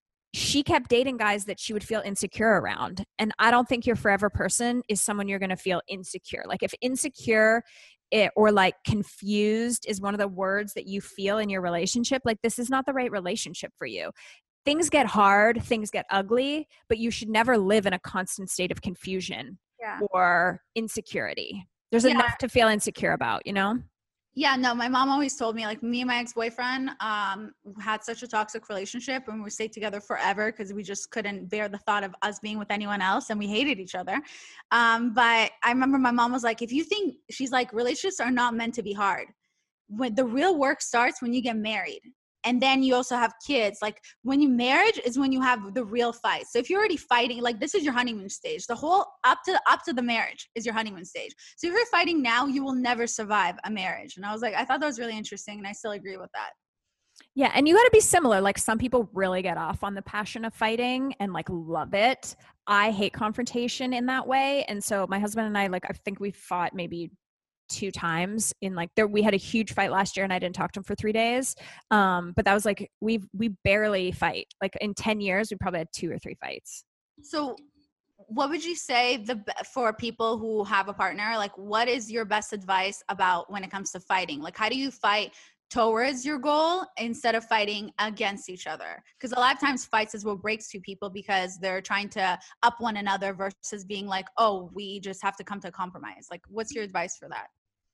Speaker 1: she kept dating guys that she would feel insecure around. And I don't think your forever person is someone you're going to feel insecure. Like if insecure it, or like confused is one of the words that you feel in your relationship, like this is not the right relationship for you. Things get hard, things get ugly, but you should never live in a constant state of confusion
Speaker 3: Yeah.
Speaker 1: or insecurity. There's
Speaker 3: Yeah.
Speaker 1: enough to feel insecure about, you know?
Speaker 3: Yeah, no, my mom always told me, like, me and my ex-boyfriend um, had such a toxic relationship and we stayed together forever because we just couldn't bear the thought of us being with anyone else and we hated each other. Um, but I remember my mom was like, if you think, she's like, relationships are not meant to be hard. When the real work starts when you get married. And then you also have kids. Like when you marriage is when you have the real fight. So if you're already fighting, like this is your honeymoon stage. The whole up to up to the marriage is your honeymoon stage. So if you're fighting now, you will never survive a marriage. And I was like, I thought that was really interesting, and I still agree with that.
Speaker 1: Yeah, and you got to be similar. Like some people really get off on the passion of fighting and like love it. I hate confrontation in that way, and so my husband and I, like, I think we fought maybe two times in like there we had a huge fight last year and I didn't talk to him for three days um but that was like we we barely fight. Like in ten years we probably had two or three fights.
Speaker 3: So what would you say the for people who have a partner, like what is your best advice about when it comes to fighting? Like how do you fight towards your goal instead of fighting against each other? Because a lot of times fights is what breaks two people because they're trying to up one another versus being like, oh, we just have to come to a compromise. Like what's your advice for that?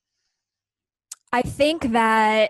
Speaker 1: I think that,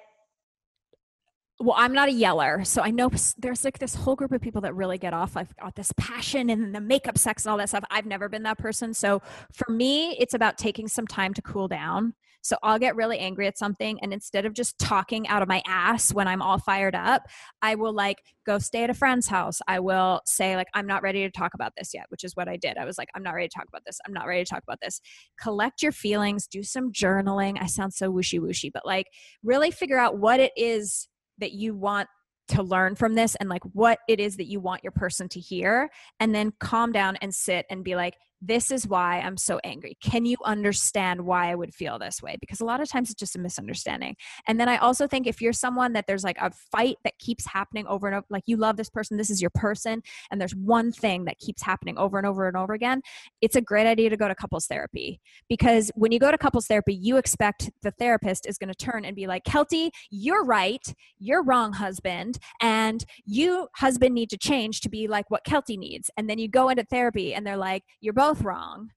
Speaker 1: well, I'm not a yeller. So I know there's like this whole group of people that really get off like got this passion and the makeup sex and all that stuff. I've never been that person. So for me, it's about taking some time to cool down. So I'll get really angry at something. And instead of just talking out of my ass when I'm all fired up, I will like go stay at a friend's house. I will say like, I'm not ready to talk about this yet, which is what I did. I was like, I'm not ready to talk about this. I'm not ready to talk about this. Collect your feelings, do some journaling. I sound so whooshy whooshy, but like really figure out what it is that you want to learn from this and like what it is that you want your person to hear, and then calm down and sit and be like, this is why I'm so angry. Can you understand why I would feel this way? Because a lot of times it's just a misunderstanding. And then I also think if you're someone that there's like a fight that keeps happening over and over, like you love this person, this is your person, and there's one thing that keeps happening over and over and over again, it's a great idea to go to couples therapy. Because when you go to couples therapy, you expect the therapist is going to turn and be like, Kelty, you're right. You're wrong, husband. And you, husband, need to change to be like what Kelty needs. And then you go into therapy and they're like, you're both wrong.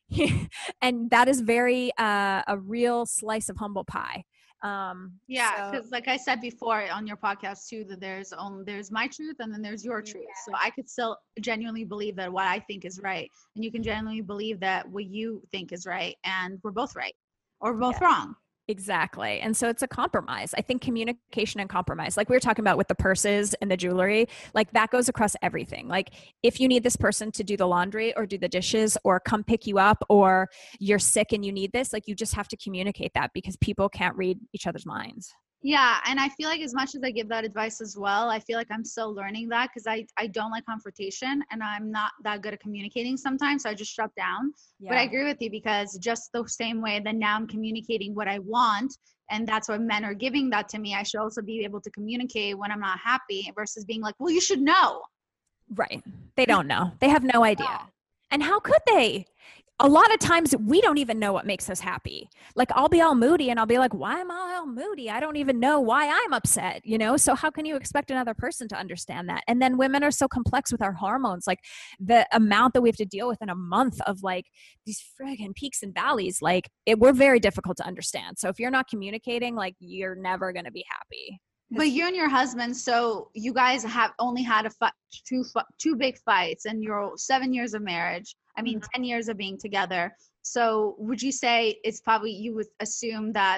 Speaker 1: And that is very uh, a real slice of humble pie. Um,
Speaker 3: yeah,
Speaker 1: so-
Speaker 3: because like I said before on your podcast too, that there's only there's my truth and then there's your truth.
Speaker 1: Yeah.
Speaker 3: So I could still genuinely believe that what I think is right, and you can genuinely believe that what you think is right, and we're both right or we're both
Speaker 1: Yeah.
Speaker 3: wrong.
Speaker 1: Exactly. And so it's a compromise. I think communication and compromise, like we were talking about with the purses and the jewelry, like that goes across everything. Like if you need this person to do the laundry or do the dishes or come pick you up, or you're sick and you need this, like you just have to communicate that, because people can't read each other's minds.
Speaker 3: Yeah, and I feel like as much as I give that advice as well, I feel like I'm still learning that, because I, I don't like confrontation and I'm not that good at communicating sometimes, so I just shut down.
Speaker 1: Yeah.
Speaker 3: But I agree with you, because just the same way that now I'm communicating what I want, and that's why men are giving that to me, I should also be able to communicate when I'm not happy versus being like, well, you should know.
Speaker 1: Right. They don't know. They have no idea. And how could they? A lot of times we don't even know what makes us happy. Like I'll be all moody and I'll be like, why am I all moody? I don't even know why I'm upset, you know? So how can you expect another person to understand that? And then women are so complex with our hormones, like the amount that we have to deal with in a month of like these friggin' peaks and valleys, like it, we're very difficult to understand. So if you're not communicating, like you're never going to be happy.
Speaker 3: But you and your husband, so you guys have only had a fi- two fi- two big fights in your seven years of marriage. I mean,
Speaker 1: Mhm.
Speaker 3: ten years of being together. So would you say it's probably, you would assume that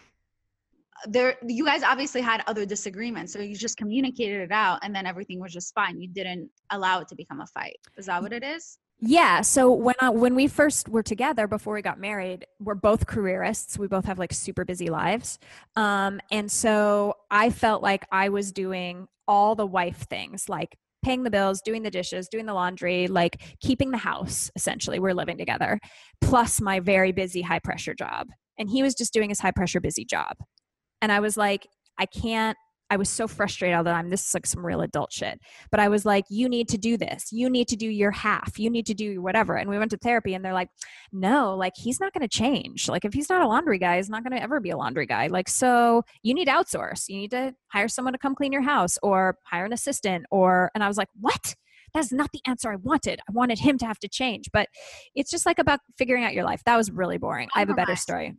Speaker 3: there, you guys obviously had other disagreements, so you just communicated it out and then everything was just fine. You didn't allow it to become a fight. Is that what it is?
Speaker 1: Yeah. So when I, when we first were together before we got married, we're both careerists. We both have like super busy lives. Um, and so I felt like I was doing all the wife things, like paying the bills, doing the dishes, doing the laundry, like keeping the house, essentially. We're living together, plus my very busy high pressure job. And he was just doing his high pressure busy job. And I was like, I can't, I was so frustrated all the time. This is like some real adult shit. But I was like, you need to do this. You need to do your half. You need to do whatever. And we went to therapy and they're like, no, like he's not going to change. Like if he's not a laundry guy, he's not going to ever be a laundry guy. Like, so you need to outsource. You need to hire someone to come clean your house or hire an assistant or, and I was like, what? That's not the answer I wanted. I wanted him to have to change. But it's just like about figuring out your life. That was really boring. I have a better story.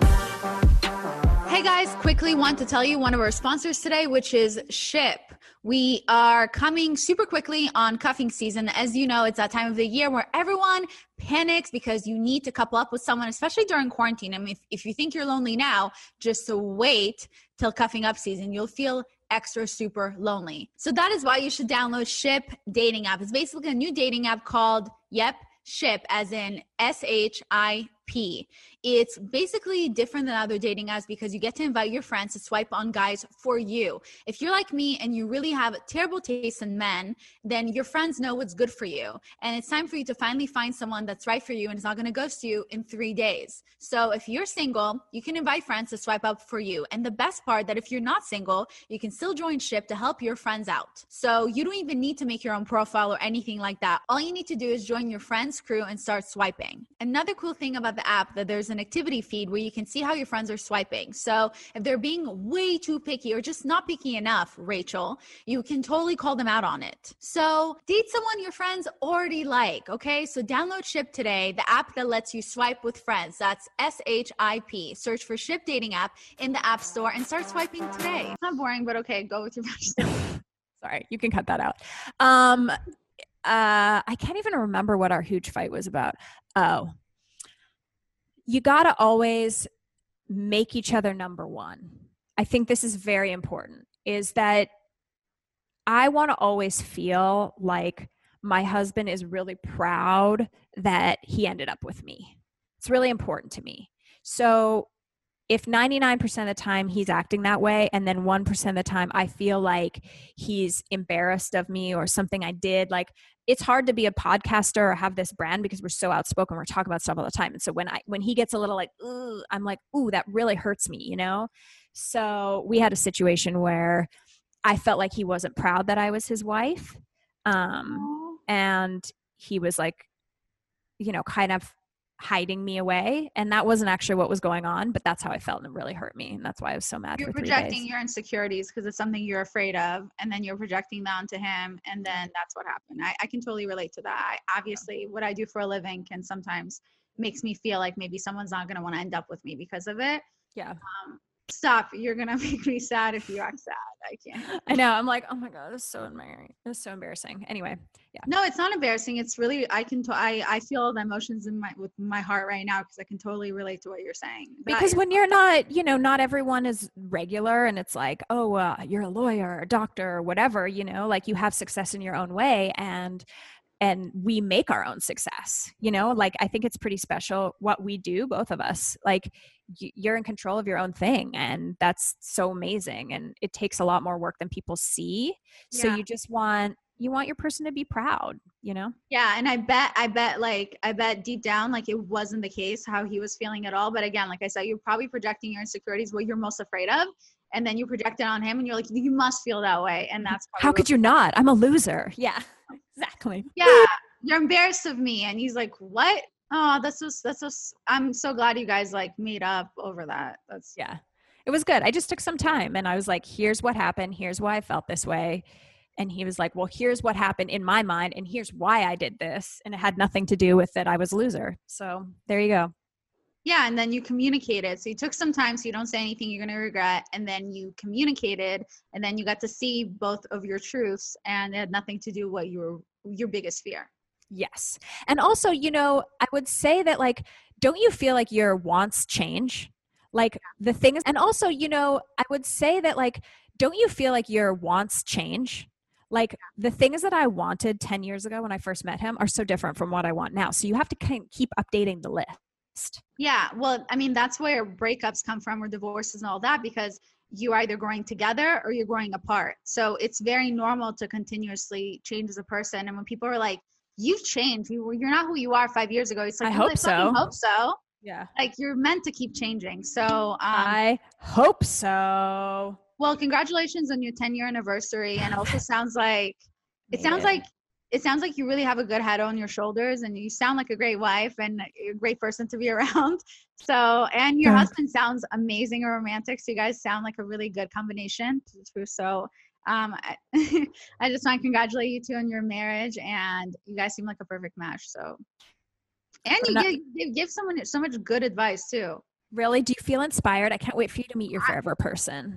Speaker 3: Hey guys, quickly want to tell you one of our sponsors today, which is Ship. We are coming super quickly on cuffing season. As you know, it's that time of the year where everyone panics because you need to couple up with someone, especially during quarantine. I mean, if, if you think you're lonely now, just wait till cuffing up season. You'll feel extra super lonely. So that is why you should download Ship dating app. It's basically a new dating app called, yep, Ship, as in S H I P. It's basically different than other dating apps because you get to invite your friends to swipe on guys for you. If you're like me and you really have terrible taste in men, then your friends know what's good for you. And it's time for you to finally find someone that's right for you and is not going to ghost you in three days. So if you're single, you can invite friends to swipe up for you. And the best part, that if you're not single, you can still join Ship to help your friends out. So you don't even need to make your own profile or anything like that. All you need to do is join your friend's crew and start swiping. Another cool thing about the app, that there's an activity feed where you can see how your friends are swiping. So if they're being way too picky or just not picky enough, Rachel, you can totally call them out on it. So date someone your friends already like, okay? So download Ship today, the app that lets you swipe with friends. That's S H I P. Search for Ship dating app in the App Store and start swiping today. It's not boring, but okay, go with your first.
Speaker 1: Sorry, you can cut that out. Um, uh, I can't even remember what our huge fight was about. Oh, you got to always make each other number one. I think this is very important, is that I want to always feel like my husband is really proud that he ended up with me. It's really important to me. So if ninety-nine percent of the time he's acting that way, and then one percent of the time I feel like he's embarrassed of me or something I did, like it's hard to be a podcaster or have this brand because we're so outspoken. We're talking about stuff all the time. And so when I, when he gets a little like, ooh, I'm like, ooh, that really hurts me, you know? So we had a situation where I felt like he wasn't proud that I was his wife. Um, and he was like, you know, kind of hiding me away, and that wasn't actually what was going on, but that's how I felt, and it really hurt me, and that's why I was so mad.
Speaker 3: You're
Speaker 1: for three
Speaker 3: projecting
Speaker 1: days.
Speaker 3: your insecurities because it's something you're afraid of, and then you're projecting that onto him, and then that's what happened. I, I can totally relate to that. I, obviously, what I do for a living can sometimes makes me feel like maybe someone's not going to want to end up with me because of it.
Speaker 1: Yeah.
Speaker 3: Um, stop. You're going to make me sad if you act sad. I can't.
Speaker 1: I know. I'm like, oh my God, this is so embarrassing. This is so embarrassing. Anyway. Yeah.
Speaker 3: No, it's not embarrassing. It's really, I can, t- I, I feel the emotions in my, with my heart right now, because I can totally relate to what you're saying.
Speaker 1: Because
Speaker 3: That-
Speaker 1: when you're not, you know, not everyone is regular, and it's like, oh, uh, you're a lawyer, a doctor, or whatever, you know, like you have success in your own way, and and we make our own success, you know, like I think it's pretty special what we do, both of us. Like y- you're in control of your own thing, and that's so amazing, and it takes a lot more work than people see. So
Speaker 3: Yeah.
Speaker 1: you just want you want your person to be proud, you know?
Speaker 3: Yeah. And I bet, I bet like, I bet deep down, like it wasn't the case how he was feeling at all. But again, like I said, you're probably projecting your insecurities, what you're most afraid of. And then you project it on him, and you're like, you must feel that way. And that's probably
Speaker 1: How could
Speaker 3: what-
Speaker 1: you not? I'm a loser. Yeah, exactly.
Speaker 3: Yeah. You're embarrassed of me. And he's like, what? Oh, that's so, that's so, I'm so glad you guys like made up over that. That's
Speaker 1: Yeah, it was good. I just took some time, and I was like, here's what happened. Here's why I felt this way. And he was like, well, here's what happened in my mind, and here's why I did this. And it had nothing to do with that I was a loser. So there you go.
Speaker 3: Yeah, and then you communicated. So you took some time so you don't say anything you're going to regret, and then you communicated, and then you got to see both of your truths, and it had nothing to do with what your your biggest fear.
Speaker 1: Yes. And also, you know, I would say that, like, don't you feel like your wants change? Like the things, and also, you know, I would say that, like, don't you feel like your wants change? Like the things that I wanted ten years ago when I first met him are so different from what I want now. So you have to kind of keep updating the list.
Speaker 3: Yeah, well, I mean, that's where breakups come from, or divorces and all that, because you're either growing together or you're growing apart. So it's very normal to continuously change as a person. And when people are like, you've changed, you were, you're not who you are five years ago. It's like,
Speaker 1: I
Speaker 3: well,
Speaker 1: hope
Speaker 3: fucking
Speaker 1: so.
Speaker 3: hope so.
Speaker 1: Yeah.
Speaker 3: Like you're meant to keep changing. So, um,
Speaker 1: I hope so.
Speaker 3: well, congratulations on your ten year anniversary. And also sounds like, it
Speaker 1: Made
Speaker 3: sounds
Speaker 1: it.
Speaker 3: like, it sounds like you really have a good head on your shoulders, and you sound like a great wife and a great person to be around. So, and your
Speaker 1: Yeah.
Speaker 3: husband sounds amazing and romantic. So you guys sound like a really good combination. So, um, I, I just want to congratulate you two on your marriage, and you guys seem like a perfect match. So, and you
Speaker 1: Not-
Speaker 3: give, you give someone so much good advice too.
Speaker 1: Really? Do you feel inspired? I can't wait for you to meet your forever person.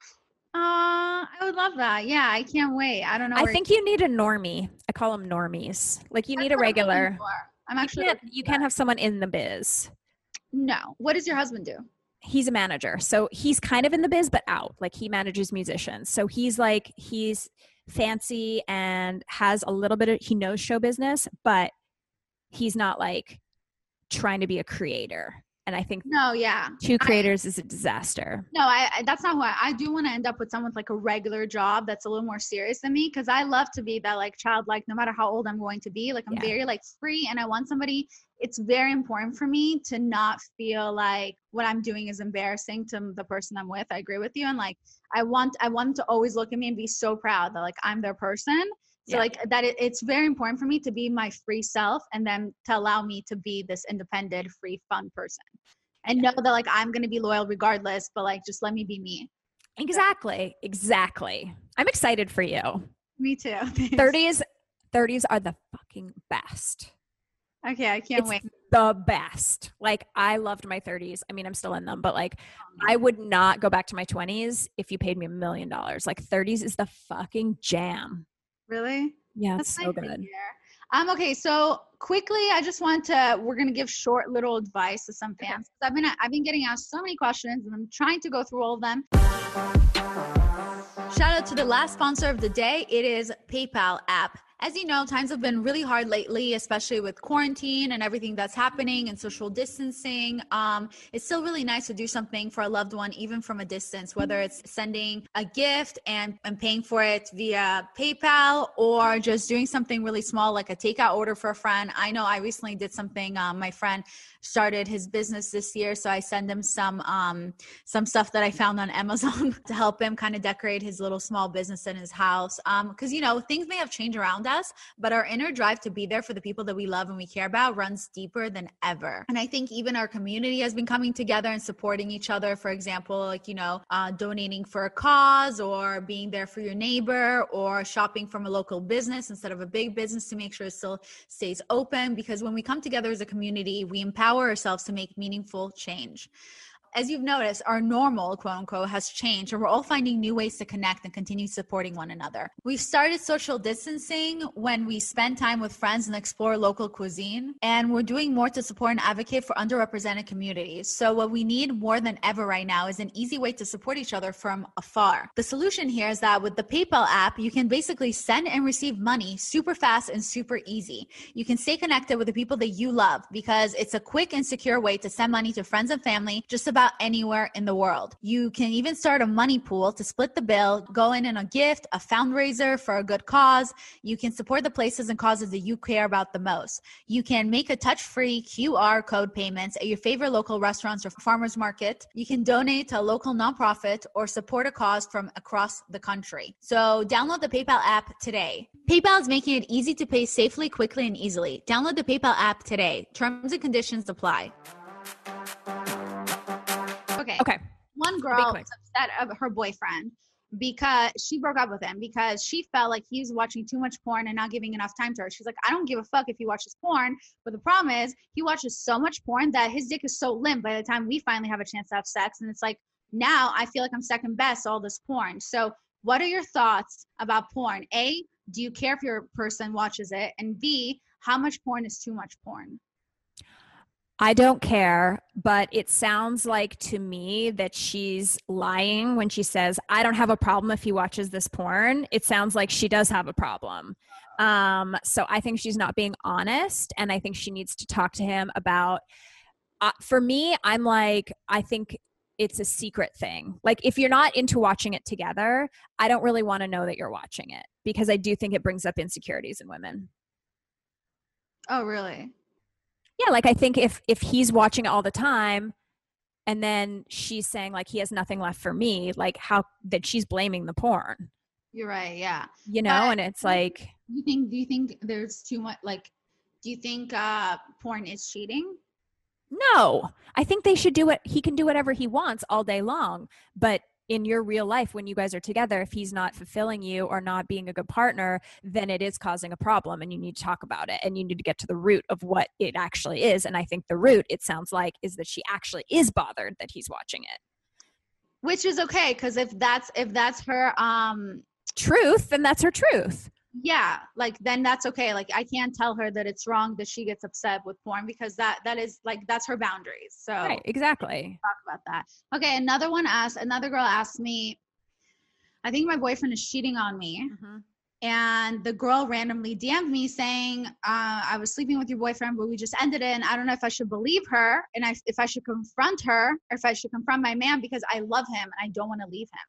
Speaker 3: Uh, I would love that. Yeah, I can't wait. I don't know.
Speaker 1: I
Speaker 3: where-
Speaker 1: think you need a normie. I call them normies. Like you
Speaker 3: That's
Speaker 1: need a
Speaker 3: what I'm looking
Speaker 1: regular.
Speaker 3: for. I'm
Speaker 1: You
Speaker 3: actually
Speaker 1: can't,
Speaker 3: looking
Speaker 1: you
Speaker 3: for
Speaker 1: can't
Speaker 3: that.
Speaker 1: have someone in the biz.
Speaker 3: No. What does your husband do?
Speaker 1: He's a manager. So he's kind of in the biz, but out. Like he manages musicians. So he's like, he's fancy and has a little bit of, he knows show business, but he's not like trying to be a creator. And I think
Speaker 3: No, yeah.
Speaker 1: two
Speaker 3: I-
Speaker 1: creators is a disaster.
Speaker 3: No, I, I that's not who I, I do want to end up with someone with like a regular job that's a little more serious than me, because I love to be that like childlike, no matter how old I'm going to be. Like I'm
Speaker 1: Yeah.
Speaker 3: very like free, and I want somebody. It's very important for me to not feel like what I'm doing is embarrassing to the person I'm with. I agree with you, and like I want I want them to always look at me and be so proud that like I'm their person. So
Speaker 1: Yeah.
Speaker 3: like that it, it's very important for me to be my free self, and then to allow me to be this independent, free, fun person. And know that like I'm gonna be loyal regardless, but like just let me be me.
Speaker 1: Exactly. Exactly. I'm excited for you.
Speaker 3: Me too.
Speaker 1: thirties, thirties are the fucking best.
Speaker 3: Okay, I can't
Speaker 1: It's
Speaker 3: wait.
Speaker 1: the best. Like I loved my thirties. I mean, I'm still in them, but like I would not go back to my twenties if you paid me a million dollars. Like thirties is the fucking jam.
Speaker 3: Really?
Speaker 1: Yeah, it's
Speaker 3: That's
Speaker 1: so
Speaker 3: nice to
Speaker 1: good.
Speaker 3: hear. Um, okay, so quickly, I just want to, we're going to give short little advice to some fans. I've been, I've been getting asked so many questions, and I'm trying to go through all of them. Shout out to the last sponsor of the day. It is PayPal app. As you know, times have been really hard lately, especially with quarantine and everything that's happening and social distancing. Um, it's still really nice to do something for a loved one, even from a distance, whether it's sending a gift and, and paying for it via PayPal, or just doing something really small like a takeout order for a friend. I know I recently did something. Um, my friend started his business this year, so I send him some um, some stuff that I found on Amazon to help him kind of decorate his little small business in his house. Um, because, you know, things may have changed around us, but our inner drive to be there for the people that we love and we care about runs deeper than ever. And I think even our community has been coming together and supporting each other. For example, like, you know, uh, donating for a cause, or being there for your neighbor, or shopping from a local business instead of a big business to make sure it still stays open. Because when we come together as a community, we empower ourselves to make meaningful change. As you've noticed, our normal, quote unquote, has changed, and we're all finding new ways to connect and continue supporting one another. We've started social distancing when we spend time with friends and explore local cuisine, and we're doing more to support and advocate for underrepresented communities. So what we need more than ever right now is an easy way to support each other from afar. The solution here is that with the PayPal app, you can basically send and receive money super fast and super easy. You can stay connected with the people that you love because it's a quick and secure way to send money to friends and family just about anywhere in the world. You can even start a money pool to split the bill, go in on a gift, a fundraiser for a good cause. You can support the places and causes that you care about the most. You can make a touch-free Q R code payments at your favorite local restaurants or farmers market. You can donate to a local nonprofit or support a cause from across the country. So download the PayPal app today. PayPal is making it easy to pay safely, quickly, and easily. Download the PayPal app today. Terms and conditions apply. Okay.
Speaker 1: Okay.
Speaker 3: One girl was upset of her boyfriend because she broke up with him because she felt like he was watching too much porn and not giving enough time to her. She's like, I don't give a fuck if he watches porn. But the problem is he watches so much porn that his dick is so limp by the time we finally have a chance to have sex. And it's like, now I feel like I'm second best all this porn. So what are your thoughts about porn? A, do you care if your person watches it? And B, how much porn is too much porn?
Speaker 1: I don't care, but it sounds like to me that she's lying when she says, I don't have a problem if he watches this porn. It sounds like she does have a problem. Um, so I think she's not being honest, and I think she needs to talk to him about, uh, for me, I'm like, I think it's a secret thing. Like if you're not into watching it together, I don't really want to know that you're watching it, because I do think it brings up insecurities in women.
Speaker 3: Oh, really?
Speaker 1: Yeah, like I think if if he's watching it all the time and then she's saying like he has nothing left for me, like how that she's blaming the porn.
Speaker 3: You're right, yeah.
Speaker 1: You know,
Speaker 3: but
Speaker 1: and it's like,
Speaker 3: you think do you think there's too much, like, do you think uh porn is cheating?
Speaker 1: no. I think they should do it. He can do whatever he wants all day long, but in your real life, when you guys are together, if he's not fulfilling you or not being a good partner, then it is causing a problem, and you need to talk about it, and you need to get to the root of what it actually is. And I think the root, it sounds like, is that she actually is bothered that he's watching it.
Speaker 3: Which is okay, because if that's if that's her um
Speaker 1: truth, then that's her truth.
Speaker 3: Yeah, like then that's okay. Like I can't tell her that it's wrong that she gets upset with porn, because that that is like that's her boundaries. So
Speaker 1: right, exactly.
Speaker 3: Talk about that. Okay, another one asked, another girl asked me, I think my boyfriend is cheating on me. Mm-hmm. And the girl randomly D M'd me saying, uh, I was sleeping with your boyfriend, but we just ended it. And I don't know if I should believe her, and I, if I should confront her, or if I should confront my man, because I love him and I don't want to leave him.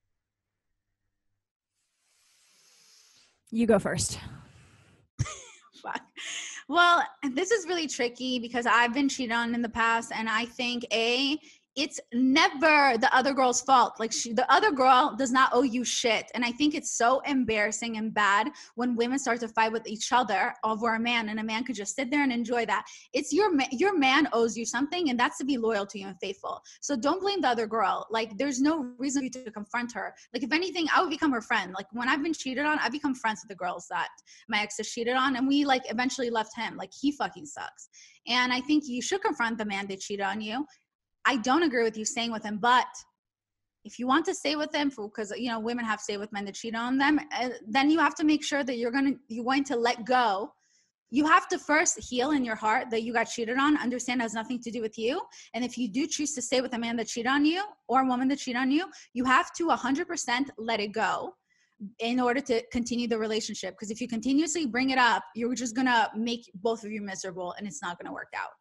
Speaker 1: You go first.
Speaker 3: Fuck. Well, this is really tricky because I've been cheated on in the past, and I think A, it's never the other girl's fault. Like she, the other girl does not owe you shit. And I think it's so embarrassing and bad when women start to fight with each other over a man, and a man could just sit there and enjoy that. It's your ma- your man owes you something, and that's to be loyal to you and faithful. So don't blame the other girl. Like there's no reason for you to confront her. Like if anything, I would become her friend. Like when I've been cheated on, I become friends with the girls that my ex has cheated on, and we like eventually left him. Like he fucking sucks. And I think you should confront the man that cheated on you. I don't agree with you staying with him, but if you want to stay with him, because you know women have stayed with men that cheat on them, uh, then you have to make sure that you're gonna you're going to let go. You have to first heal in your heart that you got cheated on, understand it has nothing to do with you. And if you do choose to stay with a man that cheated on you or a woman that cheated on you, you have to one hundred percent let it go. in order to continue the relationship. Because if you continuously bring it up, you're just going to make both of you miserable and it's not going to work out.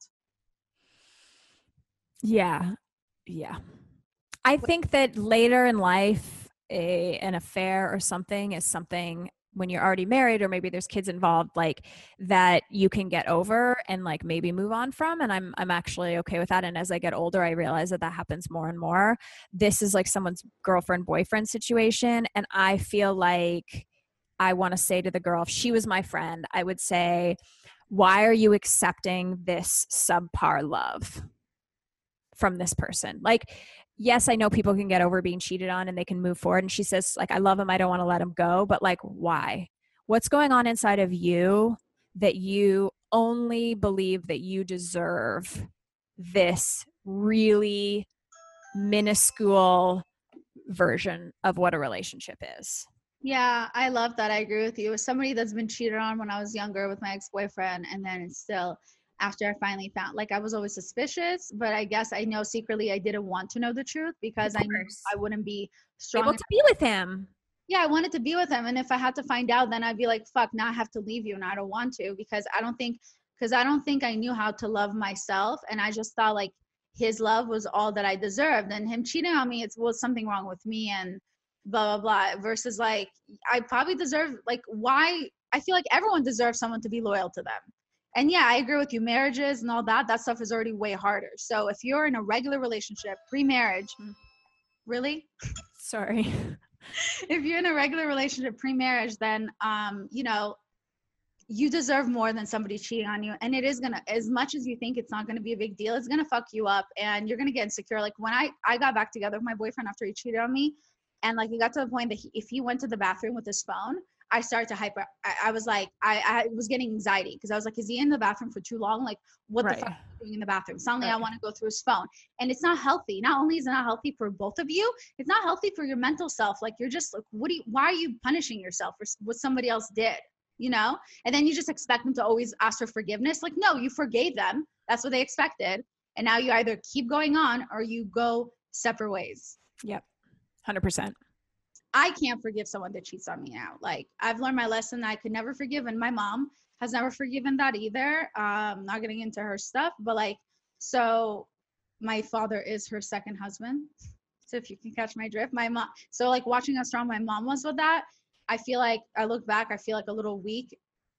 Speaker 1: Yeah. Yeah. I think that later in life, a, an affair or something is something when you're already married, or maybe there's kids involved, like that you can get over and like maybe move on from. And I'm, I'm actually okay with that. And as I get older, I realize that that happens more and more. This is like someone's girlfriend, boyfriend situation. And I feel like I want to say to the girl, if she was my friend, I would say, why are you accepting this subpar love from this person? Like, yes, I know people can get over being cheated on and they can move forward. And she says, like, I love him. I don't want to let him go. But like, why? What's going on inside of you that you only believe that you deserve this really minuscule version of what a relationship is?
Speaker 3: Yeah, I love that. I agree with you. As somebody that's been cheated on when I was younger with my ex-boyfriend, and then it's still after I finally found, like, I was always suspicious, but I guess I know secretly I didn't want to know the truth because I knew I wouldn't be strong
Speaker 1: able to be with him.
Speaker 3: Yeah, I wanted to be with him. And if I had to find out, then I'd be like, fuck, now I have to leave you and I don't want to, because I don't think, because I don't think I knew how to love myself. And I just thought like his love was all that I deserved. And him cheating on me, it was something wrong with me and blah, blah, blah. Versus like, I probably deserve, like, why? I feel like everyone deserves someone to be loyal to them. And yeah, I agree with you. Marriages and all that, that stuff is already way harder. So if you're in a regular relationship, pre-marriage, really?
Speaker 1: Sorry.
Speaker 3: If you're in a regular relationship pre-marriage, then, um, you know, you deserve more than somebody cheating on you. And it is going to, as much as you think it's not going to be a big deal, it's going to fuck you up and you're going to get insecure. Like when I, I got back together with my boyfriend after he cheated on me, and like it got to the point that he, if he went to the bathroom with his phone, I started to hyper. I, I was like, I, I was getting anxiety because I was like, is he in the bathroom for too long? Like, what right. the fuck are you doing in the bathroom? Suddenly right. I want to go through his phone. And it's not healthy. Not only is it not healthy for both of you, it's not healthy for your mental self. Like, you're just like, what do you, why are you punishing yourself for what somebody else did? You know? And then you just expect them to always ask for forgiveness. Like, no, you forgave them. That's what they expected. And now you either keep going on or you go separate ways.
Speaker 1: Yep. one hundred percent.
Speaker 3: I can't forgive someone that cheats on me now. Like, I've learned my lesson. I could never forgive. And my mom has never forgiven that either. Um, not getting into her stuff, but like, so my father is her second husband. So if you can catch my drift, my mom, so like watching how strong my mom was with that, I feel like I look back, I feel like a little weak,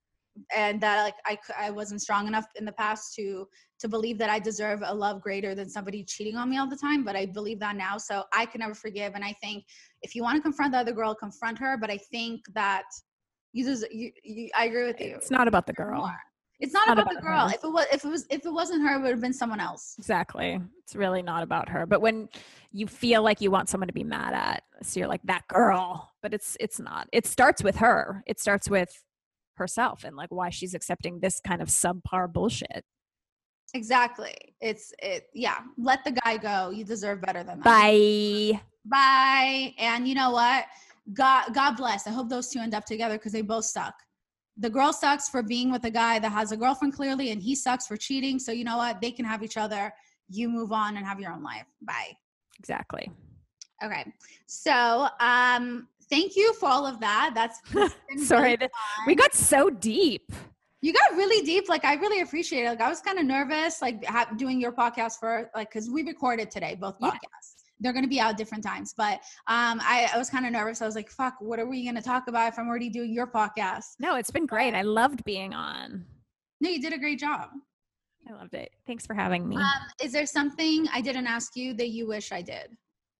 Speaker 3: and that like I, I wasn't strong enough in the past to to believe that I deserve a love greater than somebody cheating on me all the time. But I believe that now. So I can never forgive. And I think if you want to confront the other girl, confront her. But I think that you just, you, you I agree with you.
Speaker 1: It's not about the girl.
Speaker 3: More. It's not, not about, about the girl. Her. If it was, if it was, if it wasn't her, it would have been someone else.
Speaker 1: Exactly. It's really not about her. But when you feel like you want someone to be mad at, so you're like that girl, but it's, it's not, it starts with her. It starts with herself and like why she's accepting this kind of subpar bullshit.
Speaker 3: Exactly. It's it. Yeah. Let the guy go. You deserve better than that.
Speaker 1: Bye.
Speaker 3: Bye. And you know what? God, God bless. I hope those two end up together because they both suck. The girl sucks for being with a guy that has a girlfriend clearly, and he sucks for cheating. So you know what? They can have each other. You move on and have your own life. Bye.
Speaker 1: Exactly.
Speaker 3: Okay. So, um, thank you for all of that. That's
Speaker 1: sorry. Really that, we got so deep.
Speaker 3: You got really deep. Like, I really appreciate it. Like, I was kind of nervous, like ha- doing your podcast for like, cause we recorded today, both podcasts. Yeah. They're going to be out different times, but um, I, I was kind of nervous. I was like, fuck, what are we going to talk about if I'm already doing your podcast?
Speaker 1: No, it's been great. I loved being on.
Speaker 3: No, you did a great job.
Speaker 1: I loved it. Thanks for having me.
Speaker 3: Um, is there something I didn't ask you that you wish I did?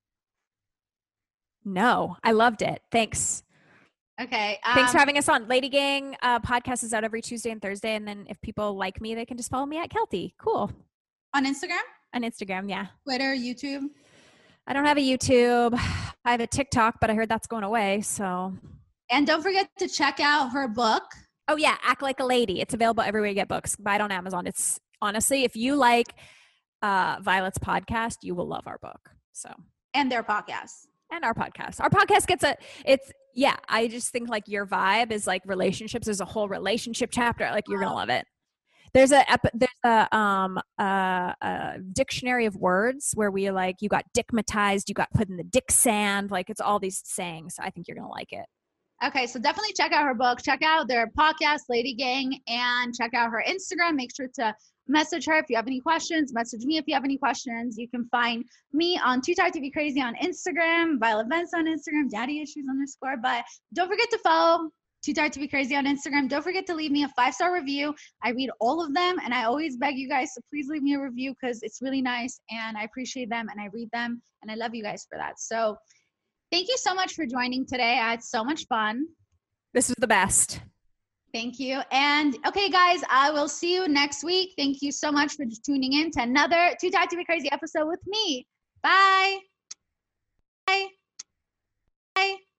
Speaker 1: No, I loved it. Thanks.
Speaker 3: Okay. Um,
Speaker 1: Thanks for having us on. Lady Gang uh, podcast is out every Tuesday and Thursday. And then if people like me, they can just follow me at Kelty. Cool.
Speaker 3: On Instagram?
Speaker 1: On Instagram, yeah.
Speaker 3: Twitter, YouTube?
Speaker 1: I don't have a YouTube. I have a TikTok, but I heard that's going away. So.
Speaker 3: And don't forget to check out her book.
Speaker 1: Oh, yeah. Act Like a Lady. It's available everywhere you get books. Buy it on Amazon. It's honestly, if you like uh, Violet's podcast, you will love our book. So.
Speaker 3: And their podcast.
Speaker 1: And our podcast. Our podcast gets a, it's, yeah, I just think like your vibe is like relationships. There's a whole relationship chapter. Like you're going to love it. There's a, there's a, um, a, a dictionary of words where we like, you got dickmatized, you got put in the dick sand. Like it's all these sayings. I think you're going to like it.
Speaker 3: Okay, so definitely check out her book, check out their podcast, Lady Gang, and check out her Instagram. Make sure to message her if you have any questions. Message me if you have any questions. You can find me on Too Tired to Be Crazy on Instagram, Violet Vence on Instagram, Daddy Issues underscore. But don't forget to follow Too Tired to Be Crazy on Instagram. Don't forget to leave me a five-star review. I read all of them, and I always beg you guys to please leave me a review because it's really nice, and I appreciate them, and I read them, and I love you guys for that. So thank you so much for joining today. I had so much fun.
Speaker 1: This was the best.
Speaker 3: Thank you. And okay, guys, I will see you next week. Thank you so much for tuning in to another Too Tired to Be Crazy episode with me. Bye. Bye. Bye.